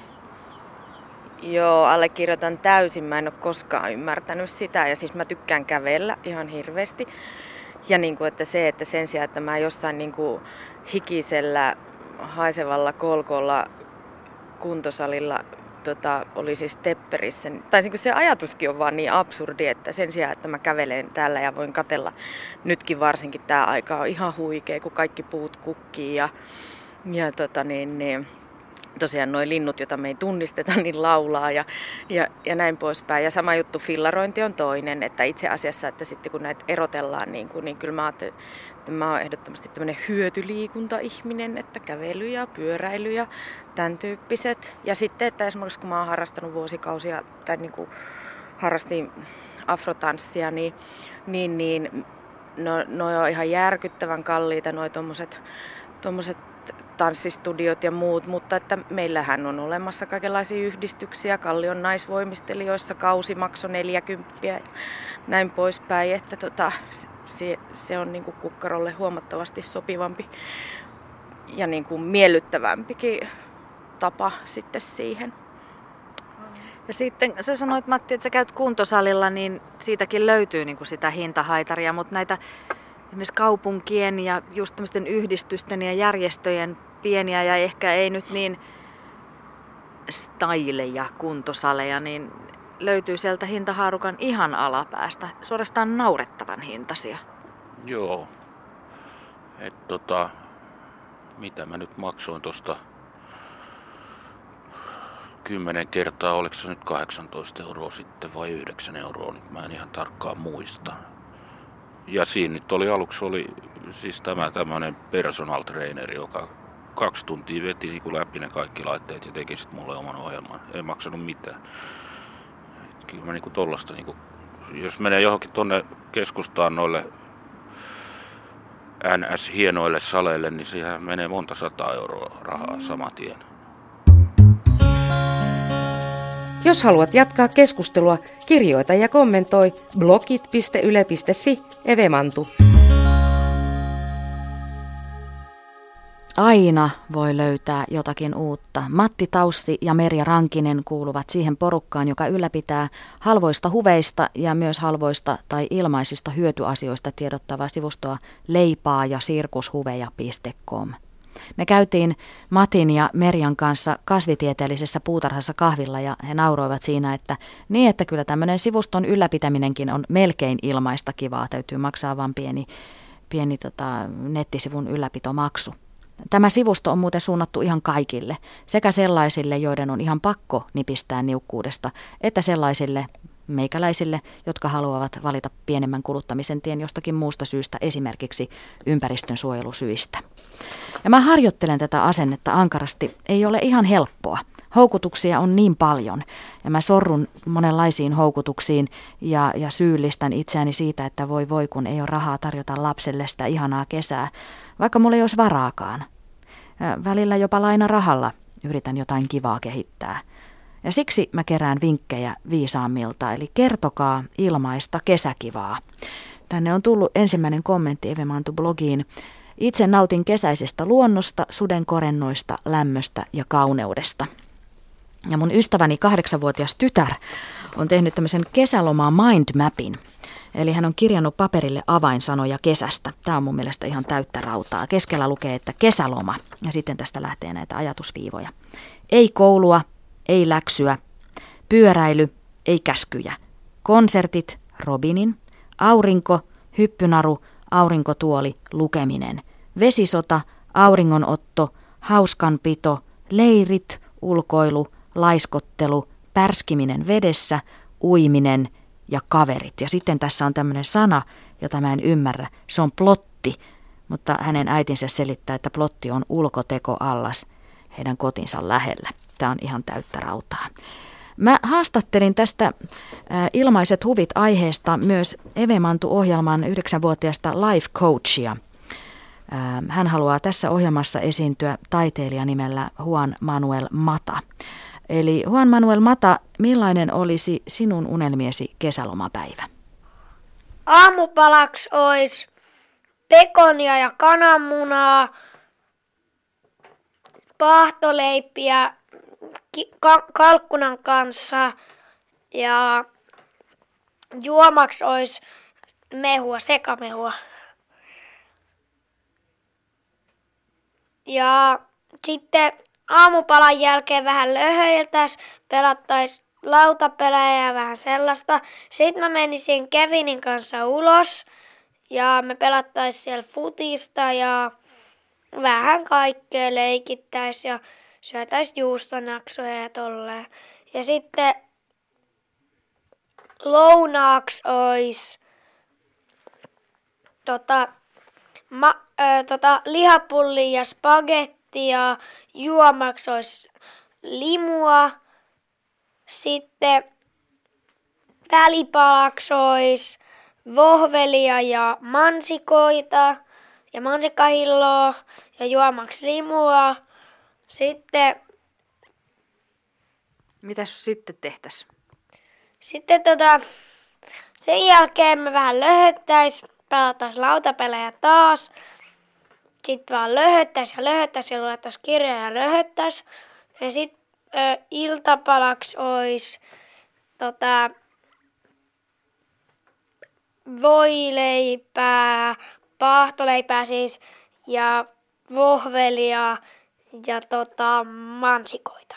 Joo, allekirjoitan täysin. Mä en ole koskaan ymmärtänyt sitä ja siis mä tykkään kävellä ihan hirveästi. Ja niin kuin, että se, että sen sijaan, että mä jossain niin kuin hikisellä, haisevalla kolkolla kuntosalilla tota, olisi stepperissä, tai niin kuin se ajatuskin on vaan niin absurdi, että sen sijaan, että mä kävelen täällä ja voin katsella, nytkin varsinkin tämä aika on ihan huikea, kun kaikki puut kukkii ja, ja tota niin, niin, tosiaan nuo linnut, joita me ei tunnisteta, niin laulaa ja, ja, ja näin poispäin. Ja sama juttu, fillarointi on toinen, että itse asiassa, että sitten kun näitä erotellaan, niin, kuin, niin kyllä mä ajattelin, että mä oon ehdottomasti tämmöinen hyötyliikunta-ihminen, että kävely ja pyöräily ja tämän tyyppiset. Ja sitten, että esimerkiksi kun mä oon harrastanut vuosikausia, tai niin kuin harrastin afrotanssia, niin, niin, niin no, no on ihan järkyttävän kalliita noi tommoset, tommoset tanssistudiot ja muut, mutta että meillähän on olemassa kaikenlaisia yhdistyksiä, Kallion naisvoimistelijoissa kausi maksoi neljäkymppiä ja näin poispäin, että tota, se, se on niin kuin kukkarolle huomattavasti sopivampi ja niin kuin miellyttävämpikin tapa sitten siihen. Ja sitten sä sanoit, Matti, että sä käyt kuntosalilla, niin siitäkin löytyy niin kuin sitä hintahaitaria, mutta näitä esimerkiksi kaupunkien ja just tämmöisten yhdistysten ja järjestöjen pieniä ja ehkä ei nyt niin styleja kuntosaleja, niin löytyy sieltä hintahaarukan ihan alapäästä, suorastaan naurettavan hintaisia. Joo. Et tota, mitä mä nyt maksoin tosta kymmenen kertaa, oliko se nyt kahdeksantoista euroa sitten vai yhdeksän euroa, nyt mä en ihan tarkkaan muista. Ja siinä nyt oli aluksi oli siis tämä tämmöinen personal trainer, joka kaksi tuntia veti niin kuin läpi ne kaikki laitteet ja teki sitten mulle oman ohjelman. Ei maksanut mitään. Et kyllä mä niin kuin tollasta, niin kuin, jos menee johonkin tonne keskustaan noille N S-hienoille saleille, niin siihen menee monta sataa euroa rahaa saman tien. Jos haluat jatkaa keskustelua, kirjoita ja kommentoi blogit piste yle piste fi evemantu. Aina voi löytää jotakin uutta. Matti Taussi ja Merja Rankinen kuuluvat siihen porukkaan, joka ylläpitää halvoista huveista ja myös halvoista tai ilmaisista hyötyasioista tiedottavaa sivustoa leipaa ja sirkushuveja piste com. Me käytiin Matin ja Merjan kanssa kasvitieteellisessä puutarhassa kahvilla ja he nauroivat siinä, että niin, että kyllä tämmöinen sivuston ylläpitäminenkin on melkein ilmaista kivaa. Täytyy maksaa vain pieni, pieni tota, nettisivun ylläpitomaksu. Tämä sivusto on muuten suunnattu ihan kaikille, sekä sellaisille, joiden on ihan pakko nipistää niukkuudesta, että sellaisille meikäläisille, jotka haluavat valita pienemmän kuluttamisen tien jostakin muusta syystä, esimerkiksi ympäristön suojelusyistä. Ja mä harjoittelen tätä asennetta ankarasti. Ei ole ihan helppoa. Houkutuksia on niin paljon ja mä sorrun monenlaisiin houkutuksiin ja, ja syyllistän itseäni siitä, että voi voi kun ei ole rahaa tarjota lapselle sitä ihanaa kesää, vaikka mulla ei olisi varaakaan. Ja välillä jopa lainarahalla yritän jotain kivaa kehittää. Ja siksi mä kerään vinkkejä viisaammilta, eli kertokaa ilmaista kesäkivaa. Tänne on tullut ensimmäinen kommentti Evemantu-blogiin. Itse nautin kesäisestä luonnosta, sudenkorennoista, lämmöstä ja kauneudesta. Ja mun ystäväni kahdeksanvuotias tytär on tehnyt tämmöisen kesälomaa mindmapin. Eli hän on kirjannut paperille avainsanoja kesästä. Tämä on mun mielestä ihan täyttä rautaa. Keskellä lukee, että kesäloma. Ja sitten tästä lähtee näitä ajatusviivoja. Ei koulua, ei läksyä. Pyöräily, ei käskyjä. Konsertit, Robinin. Aurinko, hyppynaru, aurinkotuoli, lukeminen. Vesisota, auringonotto, hauskanpito, leirit, ulkoilu, laiskottelu, pärskiminen vedessä, uiminen ja kaverit. Ja sitten tässä on tämmöinen sana, jota mä en ymmärrä. Se on plotti, mutta hänen äitinsä selittää, että plotti on ulkotekoallas heidän kotinsa lähellä. Tämä on ihan täyttä rautaa. Mä haastattelin tästä ilmaiset huvit aiheesta myös Evemantu-ohjelman yhdeksänvuotiaasta life coachia. Hän haluaa tässä ohjelmassa esiintyä taiteilija nimellä Juan Manuel Mata. Eli Juan Manuel Mata, millainen olisi sinun unelmiesi kesälomapäivä? Aamupalaksi olisi pekonia ja kananmunaa, paahtoleipiä ka- kalkkunan kanssa ja juomaksi olisi mehua, sekamehua. Ja sitten aamupalan jälkeen vähän löhöiltäis, pelattais lautapelejä ja vähän sellaista. Sitten mä menisin Kevinin kanssa ulos ja me pelattais siellä futista ja vähän kaikkea leikittäis ja syötäis juustonaksoja ja tolleen. Ja sitten lounaaks ois tota, ma, ö, tota, lihapulli ja spagetti ja juomaks ois limua. Sitten välipalaksi ois vohvelia ja mansikoita ja mansikkahilloa ja juomaksi limua. Sitten, Mitäs sitten tehtäis? sitten tota, sen jälkeen me vähän löhöttäis, pelatais lautapelejä taas. Sitten vaan löhöttäis ja löhöttäis ja luettais kirjoja ja löhöttäis. Ja sitten ö, iltapalaksi ois tota, voileipää, paahtoleipää siis ja vohvelia ja tota, mansikoita.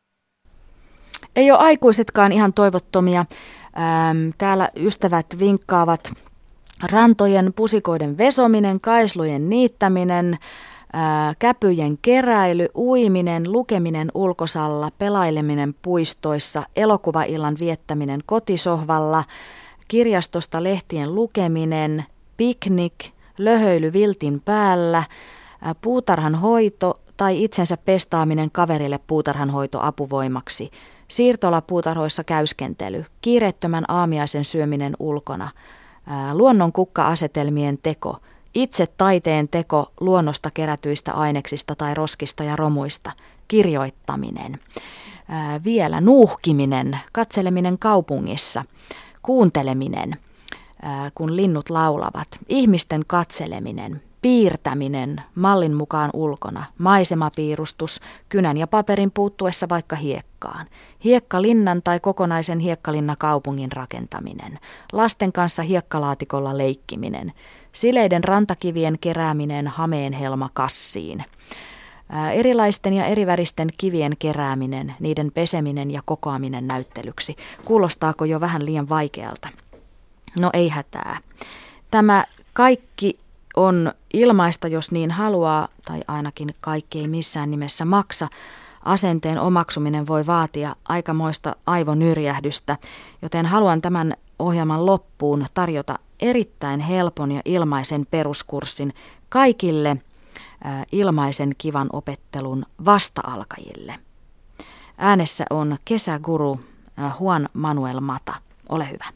Ei ole aikuisetkaan ihan toivottomia. Ähm, täällä ystävät vinkkaavat rantojen pusikoiden vesominen, kaislujen niittäminen, ää, käpyjen keräily, uiminen, lukeminen ulkosalla, pelaileminen puistoissa, elokuvaillan viettäminen kotisohvalla, kirjastosta lehtien lukeminen, piknik, löhöily viltin päällä, ää, puutarhan hoito tai itsensä pestaaminen kaverille puutarhanhoito apuvoimaksi, siirtolapuutarhoissa käyskentely, kiireettömän aamiaisen syöminen ulkona, luonnon kukka-asetelmien teko, itse taiteen teko luonnosta kerätyistä aineksista tai roskista ja romuista, kirjoittaminen, ää, vielä nuuhkiminen, katseleminen kaupungissa, kuunteleminen, ää, kun linnut laulavat, ihmisten katseleminen, piirtäminen mallin mukaan ulkona, maisemapiirustus, kynän ja paperin puuttuessa vaikka hiekkaan, hiekkalinnan tai kokonaisen hiekkalinnakaupungin rakentaminen, lasten kanssa hiekkalaatikolla leikkiminen, sileiden rantakivien kerääminen hameenhelmakassiin, ää, erilaisten ja eriväristen kivien kerääminen, niiden peseminen ja kokoaminen näyttelyksi. Kuulostaako jo vähän liian vaikealta? No ei hätää. Tämä kaikki on ilmaista, jos niin haluaa, tai ainakin kaikki ei missään nimessä maksa. Asenteen omaksuminen voi vaatia aikamoista aivonyrjähdystä, joten haluan tämän ohjelman loppuun tarjota erittäin helpon ja ilmaisen peruskurssin kaikille äh, ilmaisen kivan opettelun vasta-alkajille. Äänessä on kesäguru äh, Juan Manuel Mata. Ole hyvä.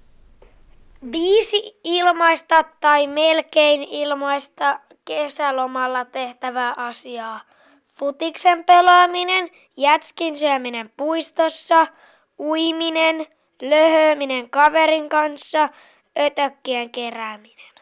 Viisi ilmaista tai melkein ilmaista kesälomalla tehtävää asiaa. Futiksen pelaaminen, jätskin syöminen puistossa, uiminen, löhöminen kaverin kanssa, ötökkien kerääminen.